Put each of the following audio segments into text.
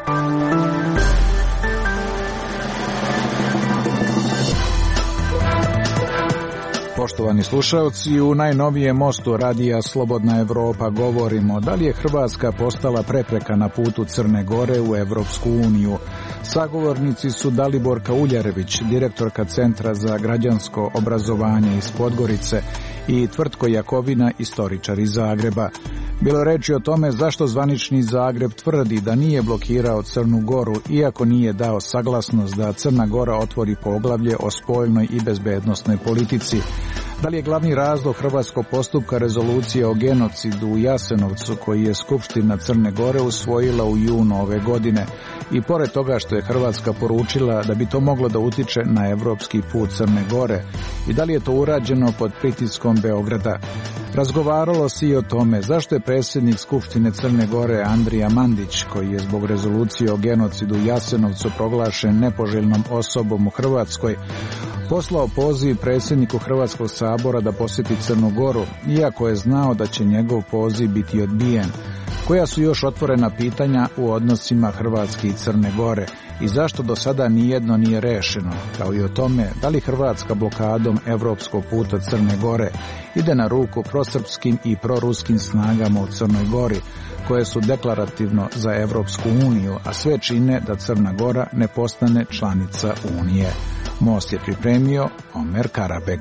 Poštovani slušalci, u najnovijem mostu radija Slobodna Evropa govorimo da li je Hrvatska postala prepreka na putu Crne Gore u Evropsku uniju. Sagovornici su Daliborka Uljarević, direktorka Centra za građansko obrazovanje iz Podgorice, i Tvrtko Jakovina, istoričar iz Zagreba. Bilo reči o tome zašto zvanični Zagreb tvrdi da nije blokirao Crnu Goru, iako nije dao saglasnost da Crna Gora otvori poglavlje o spoljnoj i bezbednosnoj politici. Da li je glavni razlog hrvatskog postupka rezolucije o genocidu u Jasenovcu, koji je Skupština Crne Gore usvojila u junu ove godine, i pored toga što je Hrvatska poručila da bi to moglo da utiče na evropski put Crne Gore, i da li je to urađeno pod pritiskom Beograda? Razgovaralo se i o tome zašto je predsjednik Skupštine Crne Gore Andrija Mandić, koji je zbog rezolucije o genocidu u Jasenovcu proglašen nepoželjnom osobom u Hrvatskoj, poslao poziv predsjedniku Hrvatskog sabora da posjeti Crnu Goru, iako je znao da će njegov poziv biti odbijen. Koja su još otvorena pitanja u odnosima Hrvatske i Crne Gore i zašto do sada nijedno nije rešeno, kao i o tome da li Hrvatska blokadom evropskog puta Crne Gore ide na ruku prosrpskim i proruskim snagama u Crnoj Gori, koje su deklarativno za Evropsku uniju, a sve čine da Crna Gora ne postane članica Unije. Most je pripremio Omer Karabeg.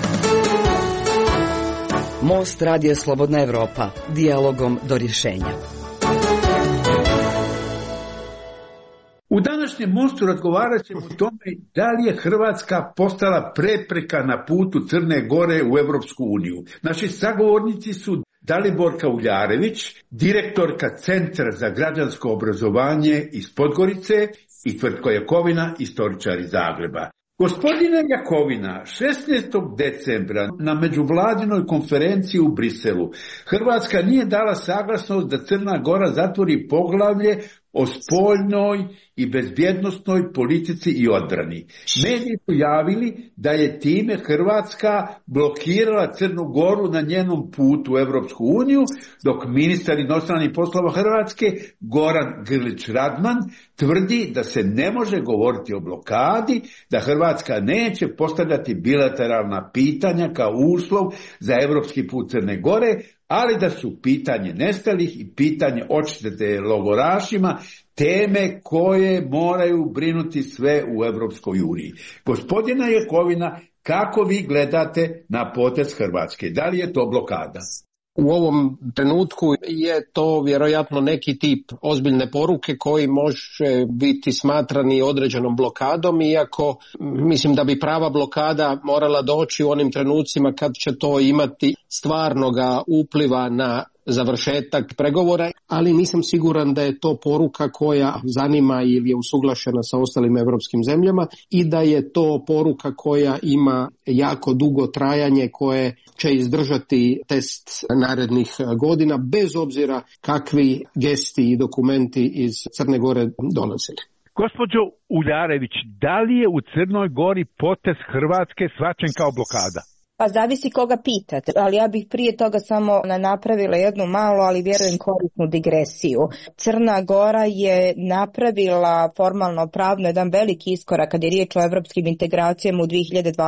Most radija Slobodna Evropa, dijalogom do rješenja. U današnjem mostu razgovarat ćemo o tome da li je Hrvatska postala prepreka na putu Crne Gore u Evropsku uniju. Naši sagovornici su Daliborka Uljarević, direktorka Centra za građansko obrazovanje iz Podgorice, i Tvrtko Jakovina, istoričar iz Zagreba. Gospodine Jakovina, 16. decembra na međuvladinoj konferenciji u Briselu Hrvatska nije dala saglasnost da Crna Gora zatvori poglavlje o spoljnoj i bezbjednosnoj politici i odbrani. Mediji su javili da je time Hrvatska blokirala Crnu Goru na njenom putu u Evropsku uniju, dok ministar inostranih poslova Hrvatske Goran Grlić Radman tvrdi da se ne može govoriti o blokadi, da Hrvatska neće postavljati bilateralna pitanja kao uslov za evropski put Crne Gore, ali da su pitanje nestalih i pitanje odštete logorašima teme koje moraju brinuti sve u Evropskoj uniji. Gospodina Jakovina, kako vi gledate na potez Hrvatske? Da li je to blokada? U ovom trenutku je to vjerojatno neki tip ozbiljne poruke koji može biti smatrani određenom blokadom, iako mislim da bi prava blokada morala doći u onim trenucima kad će to imati stvarnoga upliva na završetak pregovora, ali nisam siguran da je to poruka koja zanima ili je usuglašena sa ostalim europskim zemljama i da je to poruka koja ima jako dugo trajanje koje će izdržati test narednih godina, bez obzira kakvi gesti i dokumenti iz Crne Gore dolazili. Gospođo Uljarević, da li je u Crnoj Gori potez Hrvatske shvaćen kao blokada? Pa zavisi koga pitate, ali ja bih prije toga samo napravila jednu malu, ali vjerujem korisnu digresiju. Crna Gora je napravila formalno pravno jedan veliki iskorak kad je riječ o evropskim integracijama u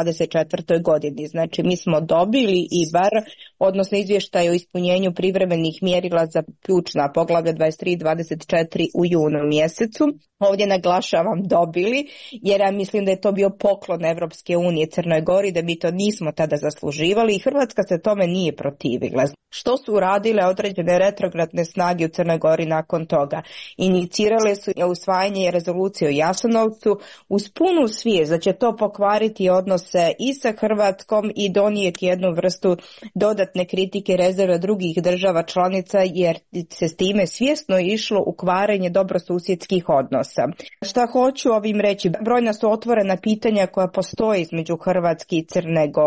2024. godini. Znači mi smo dobili IBAR, odnosno izvještaj o ispunjenju privremenih mjerila za ključna poglavlja 23 i 24 u junu mjesecu. Ovdje naglašavam dobili, jer ja mislim da je to bio poklon Evropske unije Crnoj Gori, da mi to nismo tada zasluživali i Hrvatska se tome nije protivila. Što su uradile određene retrogradne snage u Crnoj Gori nakon toga? Inicirale su usvajanje rezolucije o Jasenovcu uz punu svijest da će to pokvariti odnose i sa Hrvatskom i donijeti jednu vrstu dodatne kritike rezerve drugih država članica, jer se s time svjesno išlo u kvarenje dobrosusjedskih odnosa. Šta hoću ovim reći? Brojna su otvorena pitanja koja postoje između Hrvatske i Crne Gore,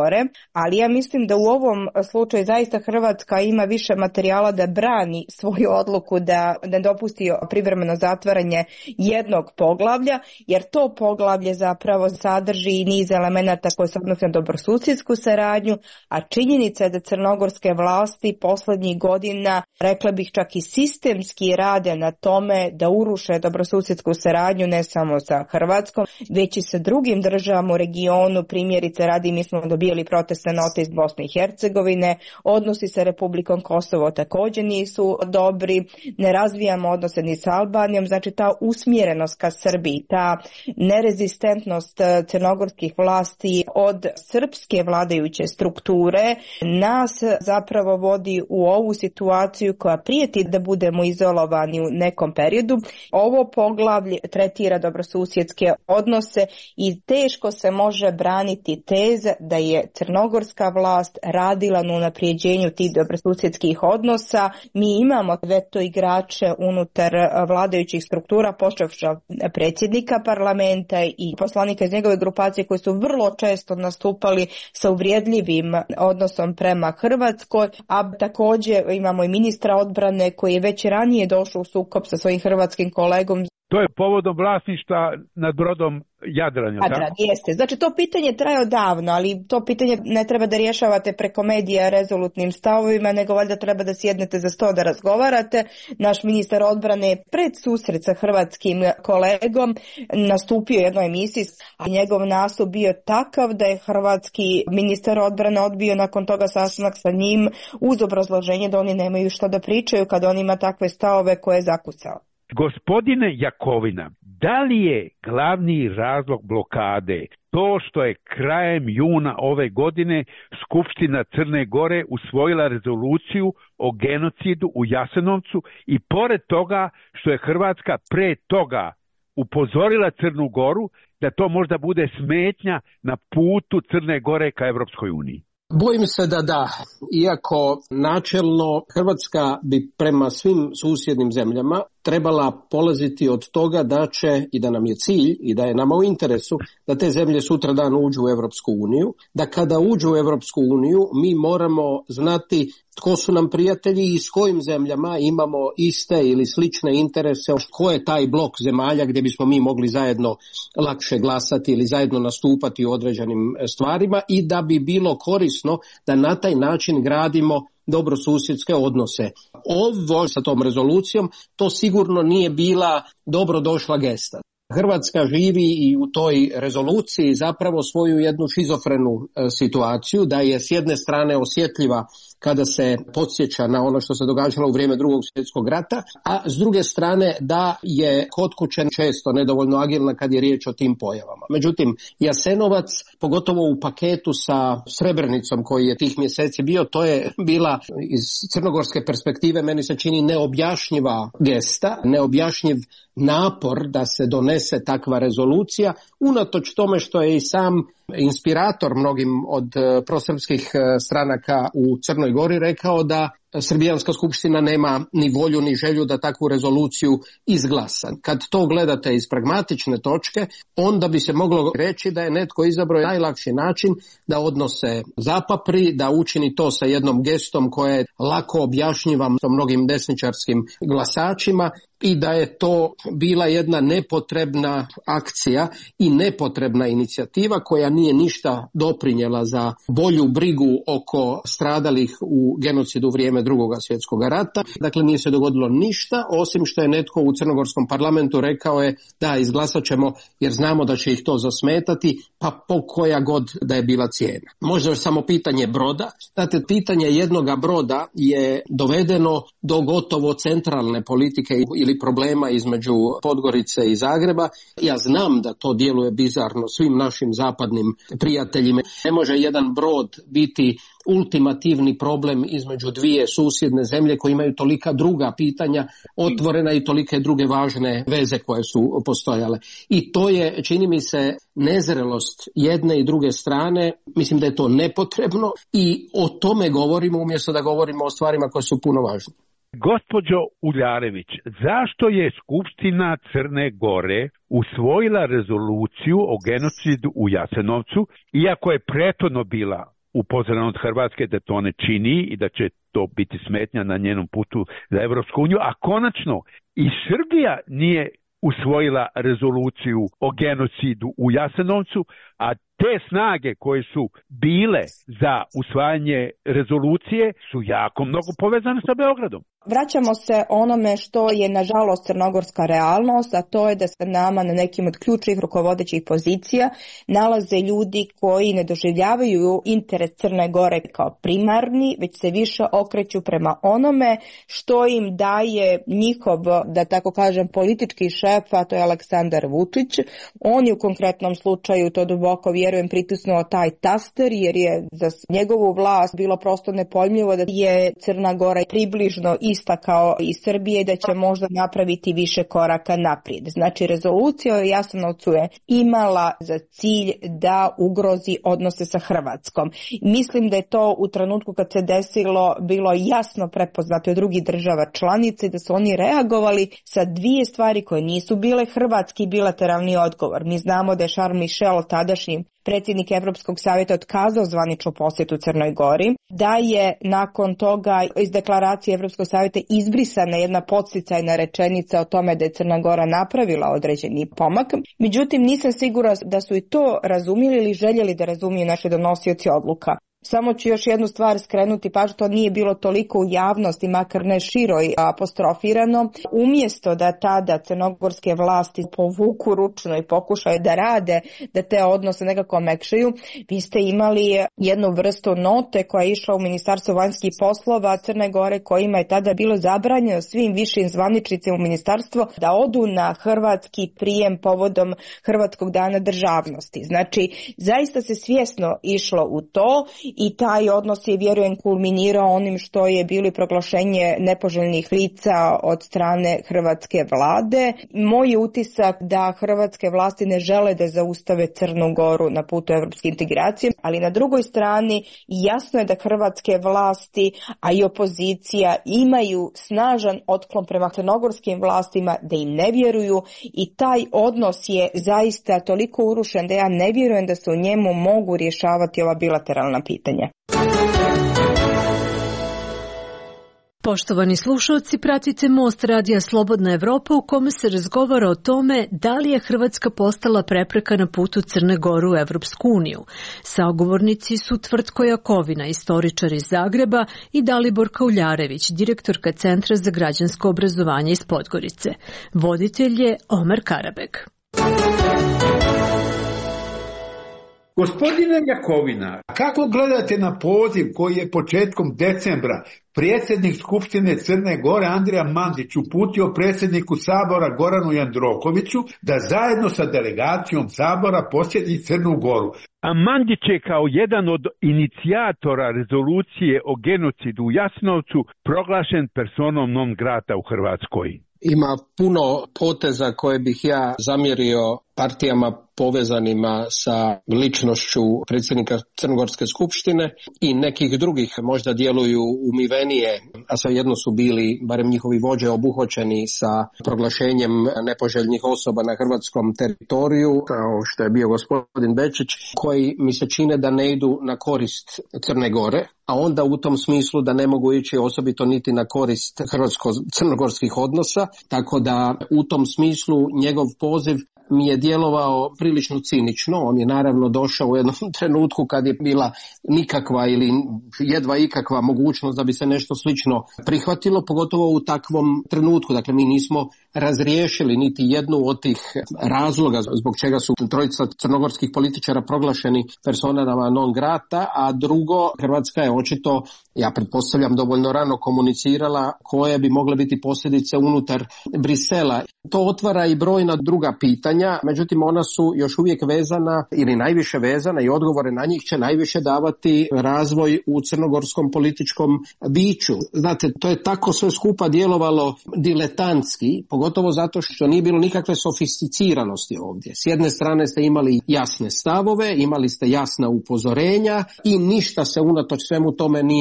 ali ja mislim da u ovom slučaju zaista Hrvatska ima više materijala da brani svoju odluku da ne dopusti privremeno zatvaranje jednog poglavlja, jer to poglavlje zapravo sadrži i niz elemenata koji se odnose na dobrosusjedsku saradnju, a činjenica je da crnogorske vlasti posljednjih godina, rekla bih čak i sistemski, rade na tome da uruše dobrosusjedsku saradnju ne samo sa Hrvatskom, već i sa drugim državama u regionu. Primjerice radi, mi smo dobijali protestne note iz Bosne i Hercegovine, odnosi sa Republikom Kosovo također nisu dobri, ne razvijamo odnose ni sa Albanijom, znači ta usmjerenost ka Srbiji, ta nerezistentnost crnogorskih vlasti od srpske vladajuće strukture nas zapravo vodi u ovu situaciju koja prijeti da budemo izolovani u nekom periodu. Ovo poglavlje tretira dobrosusjedske odnose i teško se može braniti teza da je crnogorska vlast radila na unaprijeđenju tih dobrosusjedskih odnosa. Mi imamo veto igrače unutar vladajućih struktura, počevši predsjednika parlamenta i poslanika iz njegove grupacije koji su vrlo često nastupali sa uvrijedljivim odnosom prema Hrvatskoj, a također imamo i ministra odbrane koji je već ranije došao u sukob sa svojim hrvatskim kolegom. To je povodom vlasništva nad brodom Jadran. Jeste. Znači to pitanje traje odavno, ali to pitanje ne treba da rješavate preko medija rezolutnim stavovima, nego valjda treba da sjednete za sto da razgovarate. Naš ministar odbrane pred susret sa hrvatskim kolegom nastupio u jednoj emisiji, a njegov nastup bio takav da je hrvatski ministar odbrane odbio nakon toga sastanak sa njim uz obrazloženje da oni nemaju što da pričaju kad on ima takve stavove koje je zakucao. Gospodine Jakovina, da li je glavni razlog blokade to što je krajem juna ove godine Skupština Crne Gore usvojila rezoluciju o genocidu u Jasenovcu i pored toga što je Hrvatska pre toga upozorila Crnu Goru da to možda bude smetnja na putu Crne Gore ka Evropskoj uniji? Bojim se da da, iako načelno Hrvatska bi prema svim susjednim zemljama trebala polaziti od toga da će i da nam je cilj i da je nama u interesu da te zemlje sutra dan uđu u Europsku uniju, da kada uđu u Europsku uniju mi moramo znati tko su nam prijatelji i s kojim zemljama imamo iste ili slične interese, ko je taj blok zemalja gdje bismo mi mogli zajedno lakše glasati ili zajedno nastupati u određenim stvarima i da bi bilo korisno da na taj način gradimo dobrosusjedske odnose. Ovo sa tom rezolucijom to sigurno nije bila dobro došla gesta. Hrvatska živi i u toj rezoluciji zapravo svoju jednu šizofrenu situaciju, da je s jedne strane osjetljiva kada se podsjeća na ono što se događalo u vrijeme Drugog svjetskog rata, a s druge strane da je kod kuće često nedovoljno agilna kad je riječ o tim pojavama. Međutim, Jasenovac, pogotovo u paketu sa Srebrenicom koji je tih mjeseci bio, to je bila iz crnogorske perspektive, meni se čini neobjašnjiva gesta, neobjašnjiv napor da se donese takva rezolucija, unatoč tome što je i sam inspirator mnogim od prosrpskih stranaka u Crnoj Gori rekao da Srbijanska skupština nema ni volju ni želju da takvu rezoluciju izglasa. Kad to gledate iz pragmatične točke, onda bi se moglo reći da je netko izabrao najlakši način da odnose zapapri, da učini to sa jednom gestom koja je lako objašnjiva mnogim desničarskim glasačima i da je to bila jedna nepotrebna akcija i nepotrebna inicijativa koja nije ništa doprinjela za bolju brigu oko stradalih u genocidu u vrijeme Drugoga svjetskog rata. Dakle, nije se dogodilo ništa, osim što je netko u crnogorskom parlamentu rekao je da izglasat ćemo jer znamo da će ih to zasmetati, pa po koja god da je bila cijena. Možda je samo pitanje broda. Znate, pitanje jednoga broda je dovedeno do gotovo centralne politike ili problema između Podgorice i Zagreba. Ja znam da to djeluje bizarno svim našim zapadnim prijateljima. Ne može jedan brod biti ultimativni problem između dvije susjedne zemlje koje imaju tolika druga pitanja otvorena i tolike druge važne veze koje su postojale. I to je, čini mi se, nezrelost jedne i druge strane. Mislim da je to nepotrebno i o tome govorimo umjesto da govorimo o stvarima koje su puno važnije. Gospođo Uljarević, zašto je Skupština Crne Gore usvojila rezoluciju o genocidu u Jasenovcu, iako je prethodno bila upozoreno od Hrvatske da to ne čini i da će to biti smetnja na njenom putu za Evropsku uniju, a konačno i Srbija nije usvojila rezoluciju o genocidu u Jasenovcu, a te snage koje su bile za usvajanje rezolucije su jako mnogo povezane sa Beogradom. Vraćamo se onome što je nažalost crnogorska realnost, a to je da se nama na nekim od ključnih rukovodećih pozicija nalaze ljudi koji ne doživljavaju interes Crne Gore kao primarni, već se više okreću prema onome što im daje njihov, da tako kažem, politički šef, a to je Aleksandar Vučić. On je u konkretnom slučaju, to duboko vjerujem, pritisnuo taj taster jer je za njegovu vlast bilo prosto nepojmljivo da je Crna Gora približno ista kao i Srbije i da će možda napraviti više koraka naprijed. Znači, rezolucija o Jasenovcu je imala za cilj da ugrozi odnose sa Hrvatskom. Mislim da je to u trenutku kad se desilo bilo jasno prepoznato od drugih država članice, da su oni reagovali sa dvije stvari koje nisu bile hrvatski bilateralni odgovor. Mi znamo da je Charles Michel, tadašnji predsjednik Evropskog savjeta, otkazao zvaničnu posjetu Crnoj Gori, da je nakon toga iz deklaracije Evropskog savjeta izbrisana jedna podsticajna rečenica o tome da je Crna Gora napravila određeni pomak. Međutim, nisam sigurna da su i to razumjeli ili željeli da razumiju naši donosioci odluka. Samo ću još jednu stvar skrenuti pažnju, to nije bilo toliko u javnosti, makar ne široj apostrofirano. Umjesto da tada crnogorske vlasti povuku ručno i pokušaju da rade, da te odnose nekako omekšaju, vi ste imali jednu vrstu note koja je išla u Ministarstvo vanjskih poslova Crne Gore, kojima je tada bilo zabranjeno svim višim zvaničnicima u ministarstvo da odu na hrvatski prijem povodom Hrvatskog dana državnosti. Znači, zaista se svjesno išlo u to i taj odnos je, vjerujem, kulminirao onim što je bilo i proglašenje nepoželjnih lica od strane hrvatske vlade. Moj je utisak da hrvatske vlasti ne žele da zaustave Crnu Goru na putu evropske integracije, ali na drugoj strani jasno je da hrvatske vlasti, a i opozicija, imaju snažan otklon prema crnogorskim vlastima, da im ne vjeruju i taj odnos je zaista toliko urušen da ja ne vjerujem da se u njemu mogu rješavati ova bilateralna pitanja. Poštovani slušalci, pratite Most radija Slobodna Evropa u kome se razgovara o tome da li je Hrvatska postala prepreka na putu Crne Gore u Evropsku uniju. Sagovornici su Tvrtko Jakovina, istoričar iz Zagreba, i Dalibor Kauljarević, direktorka Centra za građansko obrazovanje iz Podgorice. Voditelj je Omer Karabek. Gospodine Jakovina, kako gledate na poziv koji je početkom decembra predsjednik Skupštine Crne Gore Andrija Mandić uputio predsjedniku Sabora Goranu Jandrokoviću da zajedno sa delegacijom Sabora posjeti Crnu Goru? A Mandić je kao jedan od inicijatora rezolucije o genocidu u Jasenovcu proglašen personom non grata u Hrvatskoj. Ima puno poteza koje bih ja zamjerio partijama povezanima sa ličnošću predsjednika Crnogorske skupštine i nekih drugih možda djeluju umivenije, a svejedno su bili, barem njihovi vođe, obuhvaćeni sa proglašenjem nepoželjnih osoba na hrvatskom teritoriju, kao što je bio gospodin Bečić, koji mi se čine da ne idu na korist Crne Gore, a onda u tom smislu da ne mogu ići osobito niti na korist hrvatsko-crnogorskih odnosa, tako da u tom smislu njegov poziv mi je djelovao prilično cinično. On je naravno došao u jednom trenutku kad je bila nikakva ili jedva ikakva mogućnost da bi se nešto slično prihvatilo, pogotovo u takvom trenutku. Dakle, mi nismo razriješili niti jednu od tih razloga zbog čega su trojica crnogorskih političara proglašeni personama non grata, a drugo, Hrvatska je očito, ja pretpostavljam, dovoljno rano komunicirala koje bi mogle biti posljedice unutar Brisela. To otvara i brojna druga pitanja, međutim ona su još uvijek vezana ili najviše vezana i odgovore na njih će najviše davati razvoj u crnogorskom političkom biću. Znate, to je tako sve skupa djelovalo diletantski, pogotovo zato što nije bilo nikakve sofisticiranosti ovdje. S jedne strane ste imali jasne stavove, imali ste jasna upozorenja i ništa se unatoč svemu tome nije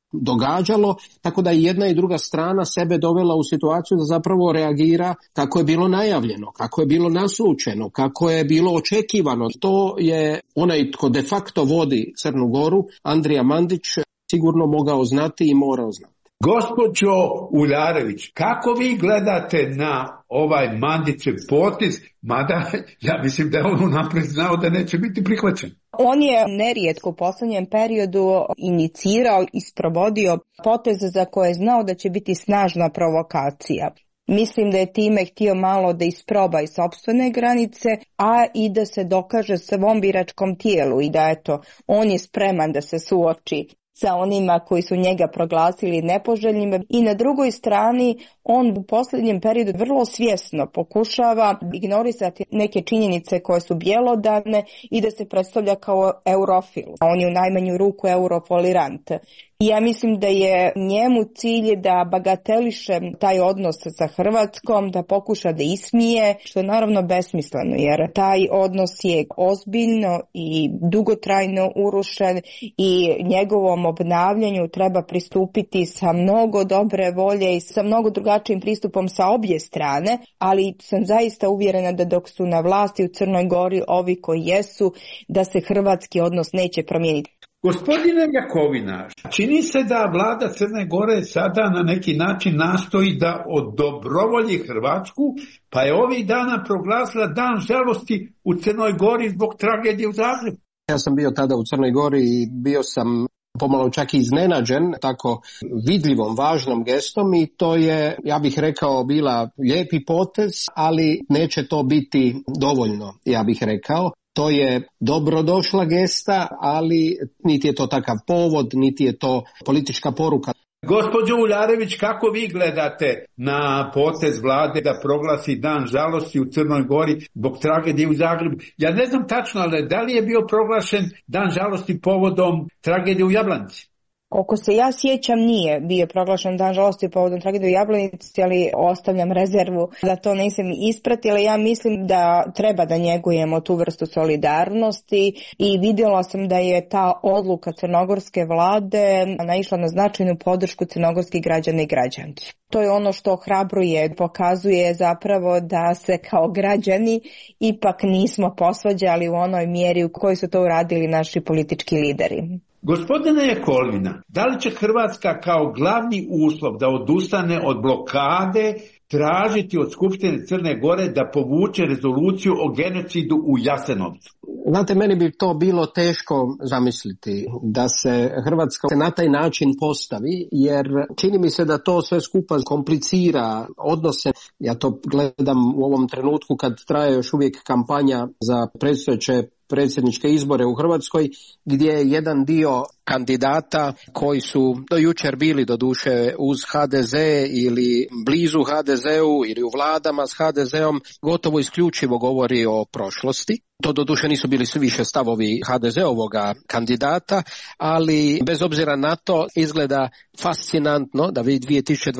događalo, tako da i jedna i druga strana sebe dovela u situaciju da zapravo reagira kako je bilo najavljeno, kako je bilo naslučeno, kako je bilo očekivano. To je onaj tko de facto vodi Crnu Goru, Andrija Mandić, sigurno mogao znati i morao znati. Gospođo Uljarević, kako vi gledate na ovaj Mandićev potez, mada ja mislim da je on unaprijed znao da neće biti prihvaćen? On je nerijetko u posljednjem periodu inicirao i sprovodio poteze za koje je znao da će biti snažna provokacija. Mislim da je time htio malo da isproba i sopstvene granice, a i da se dokaže svom biračkom tijelu i da eto, on je spreman da se suoči sa onima koji su njega proglasili nepoželjnim. I na drugoj strani on u posljednjem periodu vrlo svjesno pokušava ignorisati neke činjenice koje su bjelodane i da se predstavlja kao eurofil. On je u najmanju ruku eurofolirant. I ja mislim da je njemu cilj da bagateliše taj odnos sa Hrvatskom, da pokuša da ismije, što je naravno besmisleno, jer taj odnos je ozbiljno i dugotrajno urušen i njegovom obnavljanju treba pristupiti sa mnogo dobre volje i sa mnogo drugačijim pristupom sa obje strane, ali sam zaista uvjerena da dok su na vlasti u Crnoj Gori ovi koji jesu, da se hrvatski odnos neće promijeniti. Gospodine Jakovina, čini se da vlada Crne Gore sada na neki način nastoji da odobrovolji Hrvatsku, pa je ovih dana proglasila dan žalosti u Crnoj Gori zbog tragedije u Zagrebu. Ja sam bio tada u Crnoj Gori i bio sam pomalo čak i iznenađen tako vidljivom, važnom gestom i to je, ja bih rekao, bila lijepi potez, ali neće to biti dovoljno, ja bih rekao. To je dobrodošla gesta, ali niti je to takav povod, niti je to politička poruka. Gospođo Uljarević, kako vi gledate na potez vlade da proglasi dan žalosti u Crnoj Gori zbog tragedije u Zagrebu? Ja ne znam tačno, ali da li je bio proglašen dan žalosti povodom tragedije u Jablanici? Koliko se ja sjećam, nije bio proglašen dan žalosti povodom tragedije u Jablanici, ali ostavljam rezervu da to nisam ispratila. Ja mislim da treba da njegujemo tu vrstu solidarnosti i vidjela sam da je ta odluka crnogorske vlade naišla na značajnu podršku crnogorskih građana i građanki. To je ono što ohrabruje, pokazuje zapravo da se kao građani ipak nismo posvađali u onoj mjeri u kojoj su to uradili naši politički lideri. Gospodine Jakovina, da li će Hrvatska kao glavni uslov da odustane od blokade tražiti od Skupštine Crne Gore da povuče rezoluciju o genocidu u Jasenovcu? Znate, meni bi to bilo teško zamisliti da se Hrvatska na taj način postavi, jer čini mi se da to sve skupa komplicira odnose. Ja to gledam u ovom trenutku kad traje još uvijek kampanja za predstojeće predsjedničke izbore u Hrvatskoj, gdje je jedan dio kandidata koji su do jučer bili doduše uz HDZ ili blizu HDZ-u ili u vladama s HDZ-om, gotovo isključivo govori o prošlosti. To doduše nisu bili svi više stavovi HDZ-ovoga kandidata, ali bez obzira na to izgleda fascinantno da vi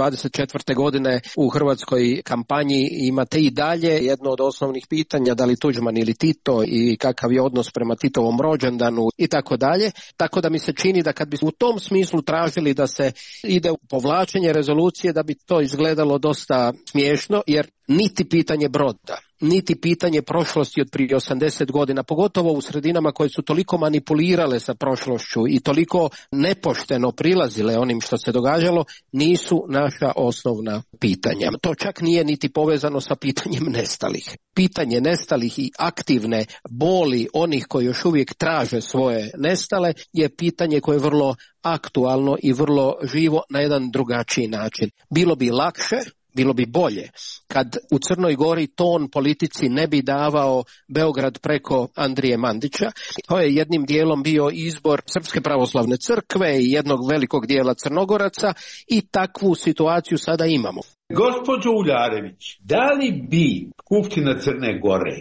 2024. godine u hrvatskoj kampanji imate i dalje jedno od osnovnih pitanja, da li Tuđman ili Tito i kakav je odnos prema Titovom rođendanu i tako dalje. Tako da mi se čini da kad bi u tom smislu tražili da se ide u povlačenje rezolucije, da bi to izgledalo dosta smiješno, jer niti pitanje Broda, niti pitanje prošlosti od prije 80 godina, pogotovo u sredinama koje su toliko manipulirale sa prošlošću i toliko nepošteno prilazile onim što se događalo, nisu naša osnovna pitanja. To čak nije niti povezano sa pitanjem nestalih. Pitanje nestalih i aktivne boli onih koji još uvijek traže svoje nestale je pitanje koje je vrlo aktualno i vrlo živo na jedan drugačiji način. Bilo bi lakše, bilo bi bolje kad u Crnoj Gori ton politici ne bi davao Beograd preko Andrije Mandića. To je jednim dijelom bio izbor Srpske pravoslavne crkve i jednog velikog dijela Crnogoraca i takvu situaciju sada imamo. Gospođo Uljarević, da li bi Skupština Crne Gore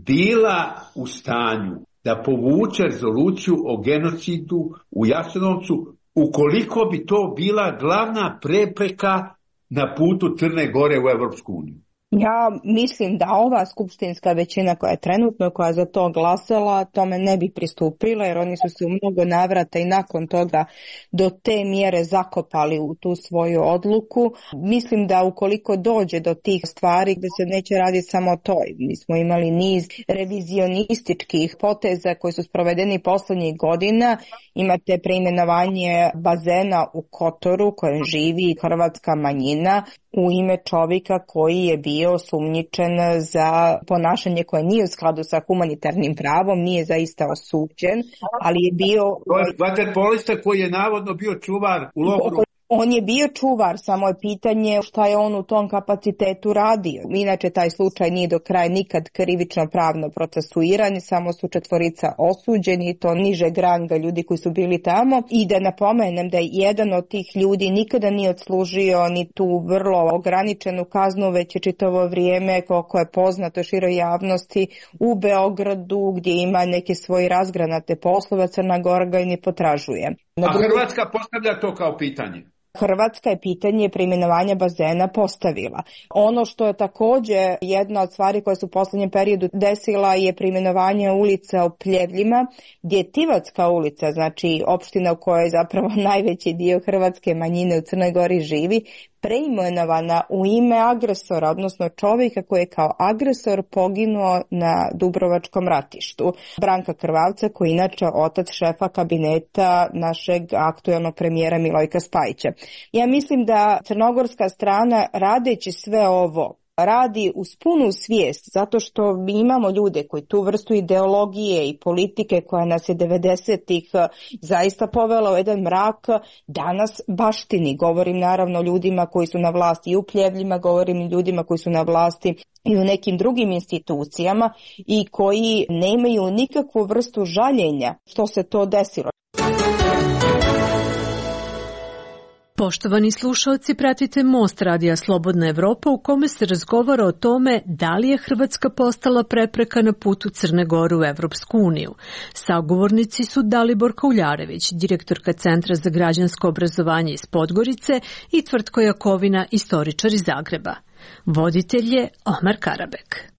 bila u stanju da povuče rezoluciju o genocidu u Jasenovcu ukoliko bi to bila glavna prepreka na putu Crne Gore u Evropsku uniju? Ja mislim da ova skupštinska većina koja je trenutno, koja je za to glasala, tome ne bi pristupila, jer oni su se u mnogo navrata i nakon toga do te mjere zakopali u tu svoju odluku. Mislim da ukoliko dođe do tih stvari, da se neće raditi samo o toj. Mi smo imali niz revizionističkih poteza koji su sprovedeni posljednjih godina. Imate preimenovanje bazena u Kotoru kojem živi hrvatska manjina u ime čovjeka koji je bio osumnjičen za ponašanje koje nije u skladu sa humanitarnim pravom, nije zaista osuđen, ali je bio... Vaterpolista koji je navodno bio čuvar u logoru. On je bio čuvar, samo je pitanje šta je on u tom kapacitetu radio. Inače, taj slučaj nije do kraja nikad krivično pravno procesuiran, samo su 4 osuđeni, to nižeg ranga ljudi koji su bili tamo. I da napomenem da je jedan od tih ljudi nikada nije odslužio ni tu vrlo ograničenu kaznu, već je čitavo vrijeme, koliko je poznato široj javnosti, u Beogradu gdje ima neke svoje razgranate poslove, Crna Gora ga i ne potražuje. A Hrvatska postavlja to kao pitanje? Hrvatska je pitanje preimenovanja bazena postavila. Ono što je također jedna od stvari koje su u posljednjem periodu desila je preimenovanje ulica u Pljevljima, gdje je Tivotska ulica, znači opština u kojoj zapravo najveći dio hrvatske manjine u Crnoj Gori živi, preimenovana u ime agresora, odnosno čovjeka koji je kao agresor poginuo na Dubrovačkom ratištu. Branka Krvavca, koji je inače otac šefa kabineta našeg aktuelnog premijera Milojka Spajića. Ja mislim da crnogorska strana, radeći sve ovo, radi uz punu svijest, zato što mi imamo ljude koji tu vrstu ideologije i politike koja nas je 90-ih zaista povela u jedan mrak, danas baštini. Govorim naravno ljudima koji su na vlasti i u Pljevljima, govorim ljudima koji su na vlasti i u nekim drugim institucijama i koji nemaju nikakvu vrstu žaljenja što se to desilo. Poštovani slušalci, pratite Most radija Slobodna Evropa u kome se razgovara o tome da li je Hrvatska postala prepreka na putu Crne Gore u Evropsku uniju. Sagovornici su Dalibor Kauljarević, direktorka Centra za građansko obrazovanje iz Podgorice, i Tvrtko Jakovina, istoričar iz Zagreba. Voditelj je Omar Karabek.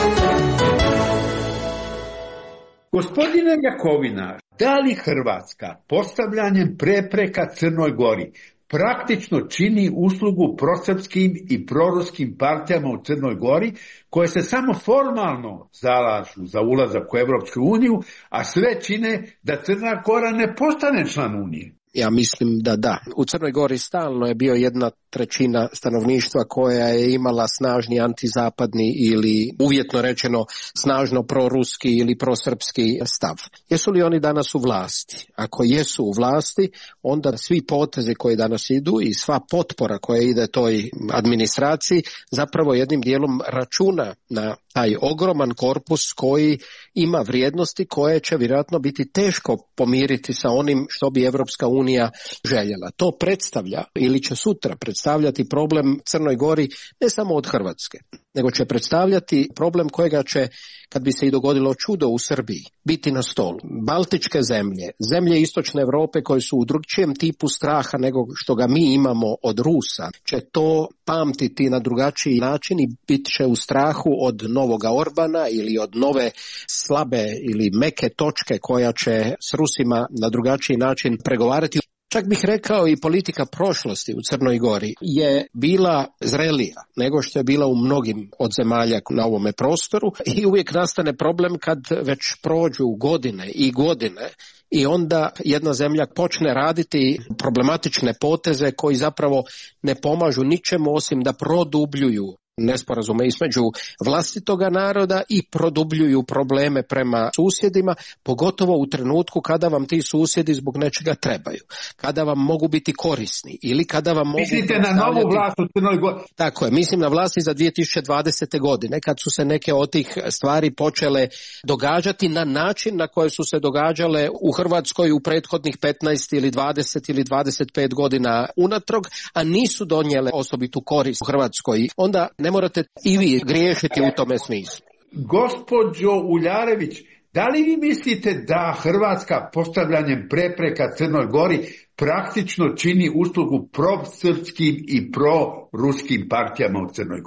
Gospodine Jakovina, da li Hrvatska postavljanjem prepreka Crnoj Gori praktično čini uslugu prosrpskim i proruskim partijama u Crnoj Gori, koje se samo formalno zalažu za ulazak u Europsku uniju, a sve čine da Crna Gora ne postane član Unije? Ja mislim da da. U Crnoj Gori stalno je bio 1/3 stanovništva koja je imala snažni antizapadni ili uvjetno rečeno snažno proruski ili prosrpski stav. Jesu li oni danas u vlasti? Ako jesu u vlasti, onda svi potezi koji danas idu i sva potpora koja ide toj administraciji zapravo jednim dijelom računa na taj ogroman korpus koji ima vrijednosti koje će vjerojatno biti teško pomiriti sa onim što bi Evropska unija željela. To predstavlja ili će sutra predstavljati problem Crnoj Gori ne samo od Hrvatske, nego će predstavljati problem kojega će, kad bi se i dogodilo čudo u Srbiji, biti na stolu. Baltičke zemlje, zemlje istočne Europe koje su u drugčijem tipu straha nego što ga mi imamo od Rusa, će to pamtiti na drugačiji način i bit će u strahu od novoga Orbana ili od nove slabe ili meke točke koja će s Rusima na drugačiji način pregovarati. Čak bih rekao i politika prošlosti u Crnoj Gori je bila zrelija nego što je bila u mnogim od zemalja na ovome prostoru i uvijek nastane problem kad već prođu godine i godine i onda jedna zemlja počne raditi problematične poteze koji zapravo ne pomažu ničemu osim da produbljuju nesporazume između vlastitoga naroda i produbljuju probleme prema susjedima, pogotovo u trenutku kada vam ti susjedi zbog nečega trebaju, kada vam mogu biti korisni ili kada vam mogu... Mislite na novu vlast u Crnoj Gori? Tako je, mislim na vlasti za 2020. godine, kad su se neke od tih stvari počele događati na način na koje su se događale u Hrvatskoj u prethodnih 15 ili 20 ili 25 godina unatrag, a nisu donijele osobitu korist u Hrvatskoj. Onda ne morate i vi griješiti u tome smislu. Gospođo Uljarević, da li vi mislite da Hrvatska postavljanjem prepreka Crnoj Gori praktično čini uslugu prosrpskim i proruskim partijama u Crnoj Gori?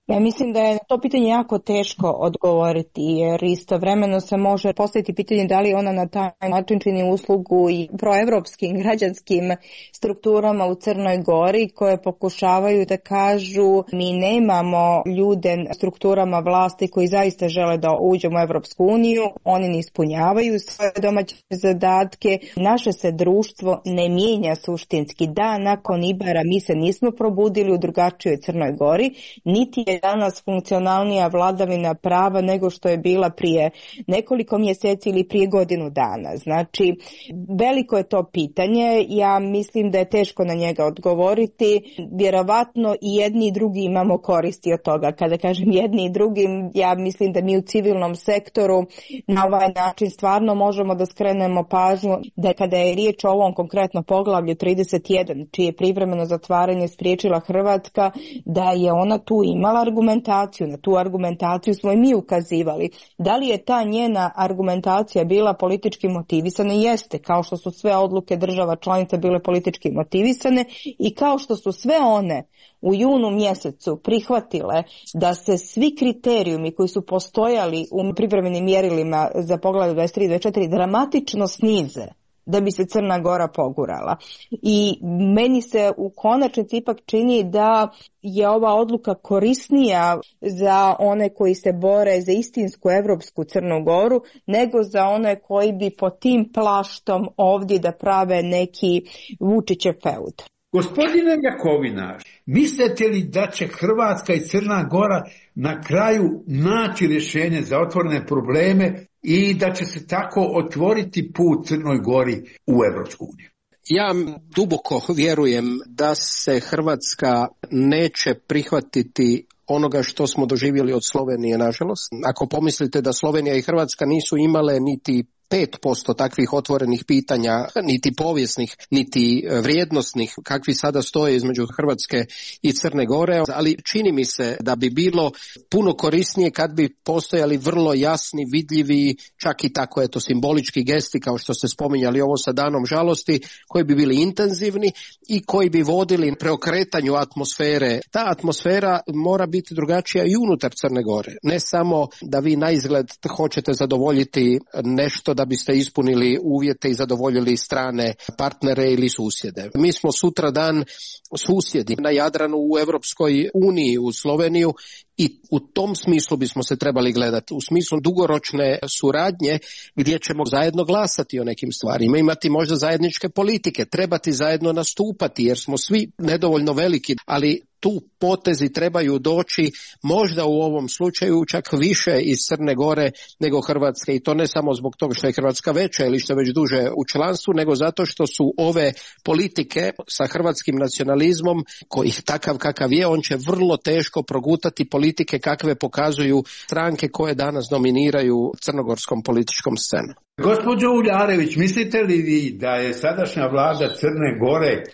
Ja mislim da je na to pitanje jako teško odgovoriti, jer istovremeno se može postaviti pitanje da li ona na taj način čini uslugu i proevropskim građanskim strukturama u Crnoj Gori koje pokušavaju da kažu mi nemamo ljude strukturama vlasti koji zaista žele da uđemo u Evropsku uniju, oni ne ispunjavaju svoje domaće zadatke, naše se društvo ne mijenja suštinski. Da, nakon Ibara mi se nismo probudili u drugačijoj Crnoj Gori, niti je danas funkcionalnija vladavina prava nego što je bila prije nekoliko mjeseci ili prije godinu dana. Znači, veliko je to pitanje, ja mislim da je teško na njega odgovoriti, vjerovatno i jedni i drugi imamo koristi od toga. Kada kažem jedni i drugi, ja mislim da mi u civilnom sektoru na ovaj način stvarno možemo da skrenemo pažnju da kada je riječ o ovom konkretno poglavlju 31, čije privremeno zatvaranje spriječila Hrvatska, da je ona tu imala argumentaciju, na tu argumentaciju smo i mi ukazivali. Da li je ta njena argumentacija bila politički motivisana? Jeste, kao što su sve odluke država članica bile politički motivisane i kao što su sve one u junu mjesecu prihvatile da se svi kriterijumi koji su postojali u privremenim mjerilima za poglavlje 23 i 24 dramatično snize da bi se Crna Gora pogurala. I meni se u konačnici ipak čini da je ova odluka korisnija za one koji se bore za istinsku evropsku Crnu Goru nego za one koji bi pod tim plaštom ovdje da prave neki Vučićev feud. Gospodine Jakovina, mislite li da će Hrvatska i Crna Gora na kraju naći rješenje za otvorene probleme i da će se tako otvoriti put Crnoj Gori u Evropsku uniju? Ja duboko vjerujem da se Hrvatska neće prihvatiti onoga što smo doživjeli od Slovenije, nažalost. Ako pomislite da Slovenija i Hrvatska nisu imale niti 5% takvih otvorenih pitanja, niti povijesnih, niti vrijednosnih, kakvi sada stoje između Hrvatske i Crne Gore, ali čini mi se da bi bilo puno korisnije kad bi postojali vrlo jasni, vidljivi, čak i tako simbolički gesti kao što ste spominjali ovo sa danom žalosti, koji bi bili intenzivni i koji bi vodili preokretanju atmosfere. Ta atmosfera mora biti drugačija i unutar Crne Gore. Ne samo da vi naizgled hoćete zadovoljiti nešto da biste ispunili uvjete i zadovoljili strane partnere ili susjede. Mi smo sutradan susjedi na Jadranu u Europskoj uniji, u Sloveniju, i u tom smislu bismo se trebali gledati, u smislu dugoročne suradnje gdje ćemo zajedno glasati o nekim stvarima, imati možda zajedničke politike, trebati zajedno nastupati jer smo svi nedovoljno veliki, ali tu potezi trebaju doći možda u ovom slučaju čak više iz Crne Gore nego Hrvatske, i to ne samo zbog toga što je Hrvatska veća ili što je već duže u članstvu, nego zato što su ove politike sa hrvatskim nacionalizmom, koji takav kakav je, on će vrlo teško progutati politike kakve pokazuju stranke koje danas dominiraju crnogorskom političkom scenu. Gospođo Uljarević, mislite li vi da je sadašnja vlada Crne Gore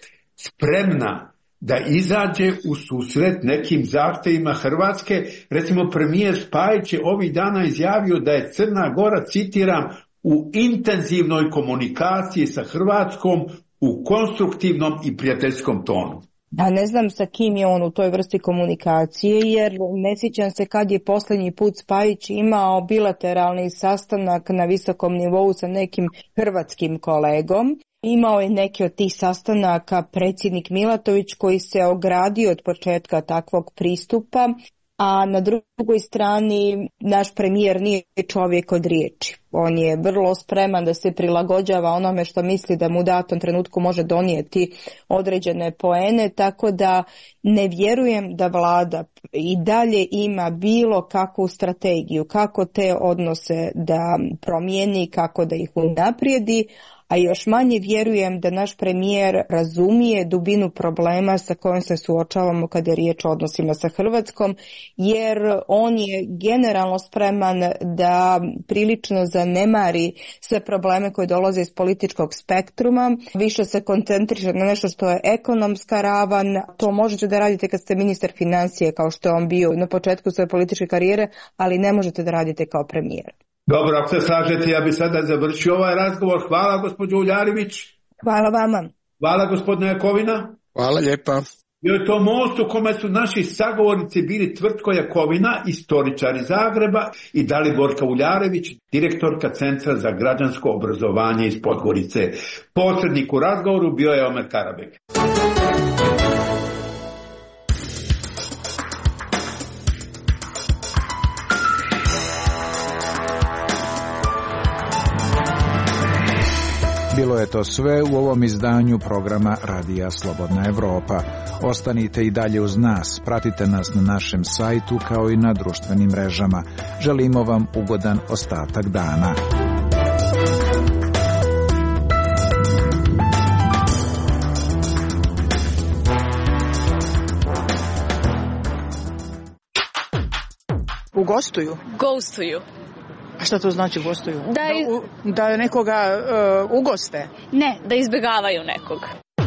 spremna da izađe u susret nekim zahtjevima Hrvatske? Recimo, premijer Spajić je ovih dana izjavio da je Crna Gora, citiram, u intenzivnoj komunikaciji sa Hrvatskom u konstruktivnom i prijateljskom tonu. Ja ne znam sa kim je on u toj vrsti komunikacije, jer ne sjećam se kad je posljednji put Spajić imao bilateralni sastanak na visokom nivou sa nekim hrvatskim kolegom. Imao je neki od tih sastanaka predsjednik Milatović koji se ogradio od početka takvog pristupa, a na drugoj strani naš premijer nije čovjek od riječi. On je vrlo spreman da se prilagođava onome što misli da mu u datom trenutku može donijeti određene poene, tako da ne vjerujem da vlada i dalje ima bilo kakvu strategiju kako te odnose da promijeni, kako da ih unaprijedi, a još manje vjerujem da naš premijer razumije dubinu problema sa kojim se suočavamo kada je riječ o odnosima sa Hrvatskom, jer on je generalno spreman da prilično zanemari sve probleme koje dolaze iz političkog spektruma, više se koncentriše na nešto što je ekonomska ravan. To možete da radite kad ste ministar financije, kao što je on bio na početku svoje političke karijere, ali ne možete da radite kao premijer. Dobro, ako se slažete, ja bih sada završio ovaj razgovor. Hvala, gospođo Uljarević. Hvala vama. Hvala, gospodine Jakovina. Hvala lijepa. Bio je to most u kome su naši sagovornici bili Tvrtko Jakovina, istoričar iz Zagreba, i Daliborka Uljarević, direktorka Centra za građansko obrazovanje iz Podgorice. Posrednik u razgovoru bio je Omer Karabek. Bilo je to sve u ovom izdanju programa Radija Slobodna Evropa. Ostanite i dalje uz nas, pratite nas na našem sajtu kao i na društvenim mrežama. Želimo vam ugodan ostatak dana. Ugostuju? Gostuju. A šta to znači gostuju? Da nekoga ugoste? Ne, da izbjegavaju nekog.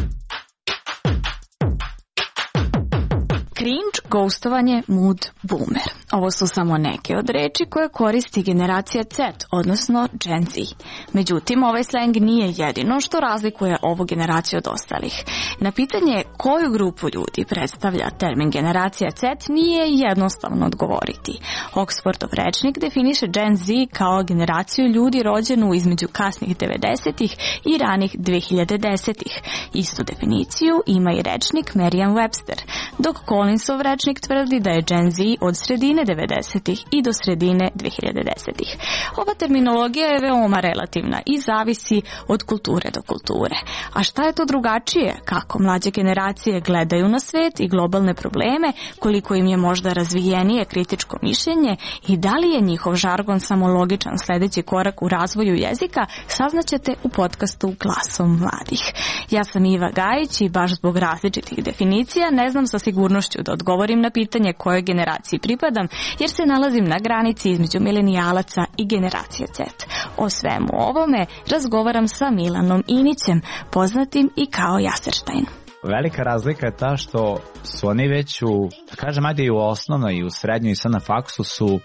Cringe, ghostovanje, mood, boomer. Ovo su samo neke od reči koje koristi generacija Z, odnosno Gen Z. Međutim, ovaj slang nije jedino što razlikuje ovu generaciju od ostalih. Na pitanje koju grupu ljudi predstavlja termin generacija Z nije jednostavno odgovoriti. Oxfordov rečnik definiše Gen Z kao generaciju ljudi rođenu između kasnih 90-ih i ranih 2010-ih. Istu definiciju ima i rečnik Merriam-Webster, dok Collinsov rečnik tvrdi da je Gen Z od sredine 90-ih i do sredine 2010-ih. Ova terminologija je veoma relativna i zavisi od kulture do kulture. A šta je to drugačije? Kako mlađe generacije gledaju na svet i globalne probleme, koliko im je možda razvijenije kritičko mišljenje i da li je njihov žargon samo logičan sledeći korak u razvoju jezika, saznaćete u podcastu Glasom mladih. Ja sam Iva Gajić i baš zbog različitih definicija ne znam sa sigurnošću da odgovorim na pitanje kojoj generaciji pripadam, jer se nalazim na granici između milenijalaca i generacije Z. O svemu ovome razgovaram sa Milanom Inićem, poznatim i kao Jaserštajn. Velika razlika je ta što su oni već u, da kažem, ajde i u osnovnoj i u srednjoj i sad na faksu su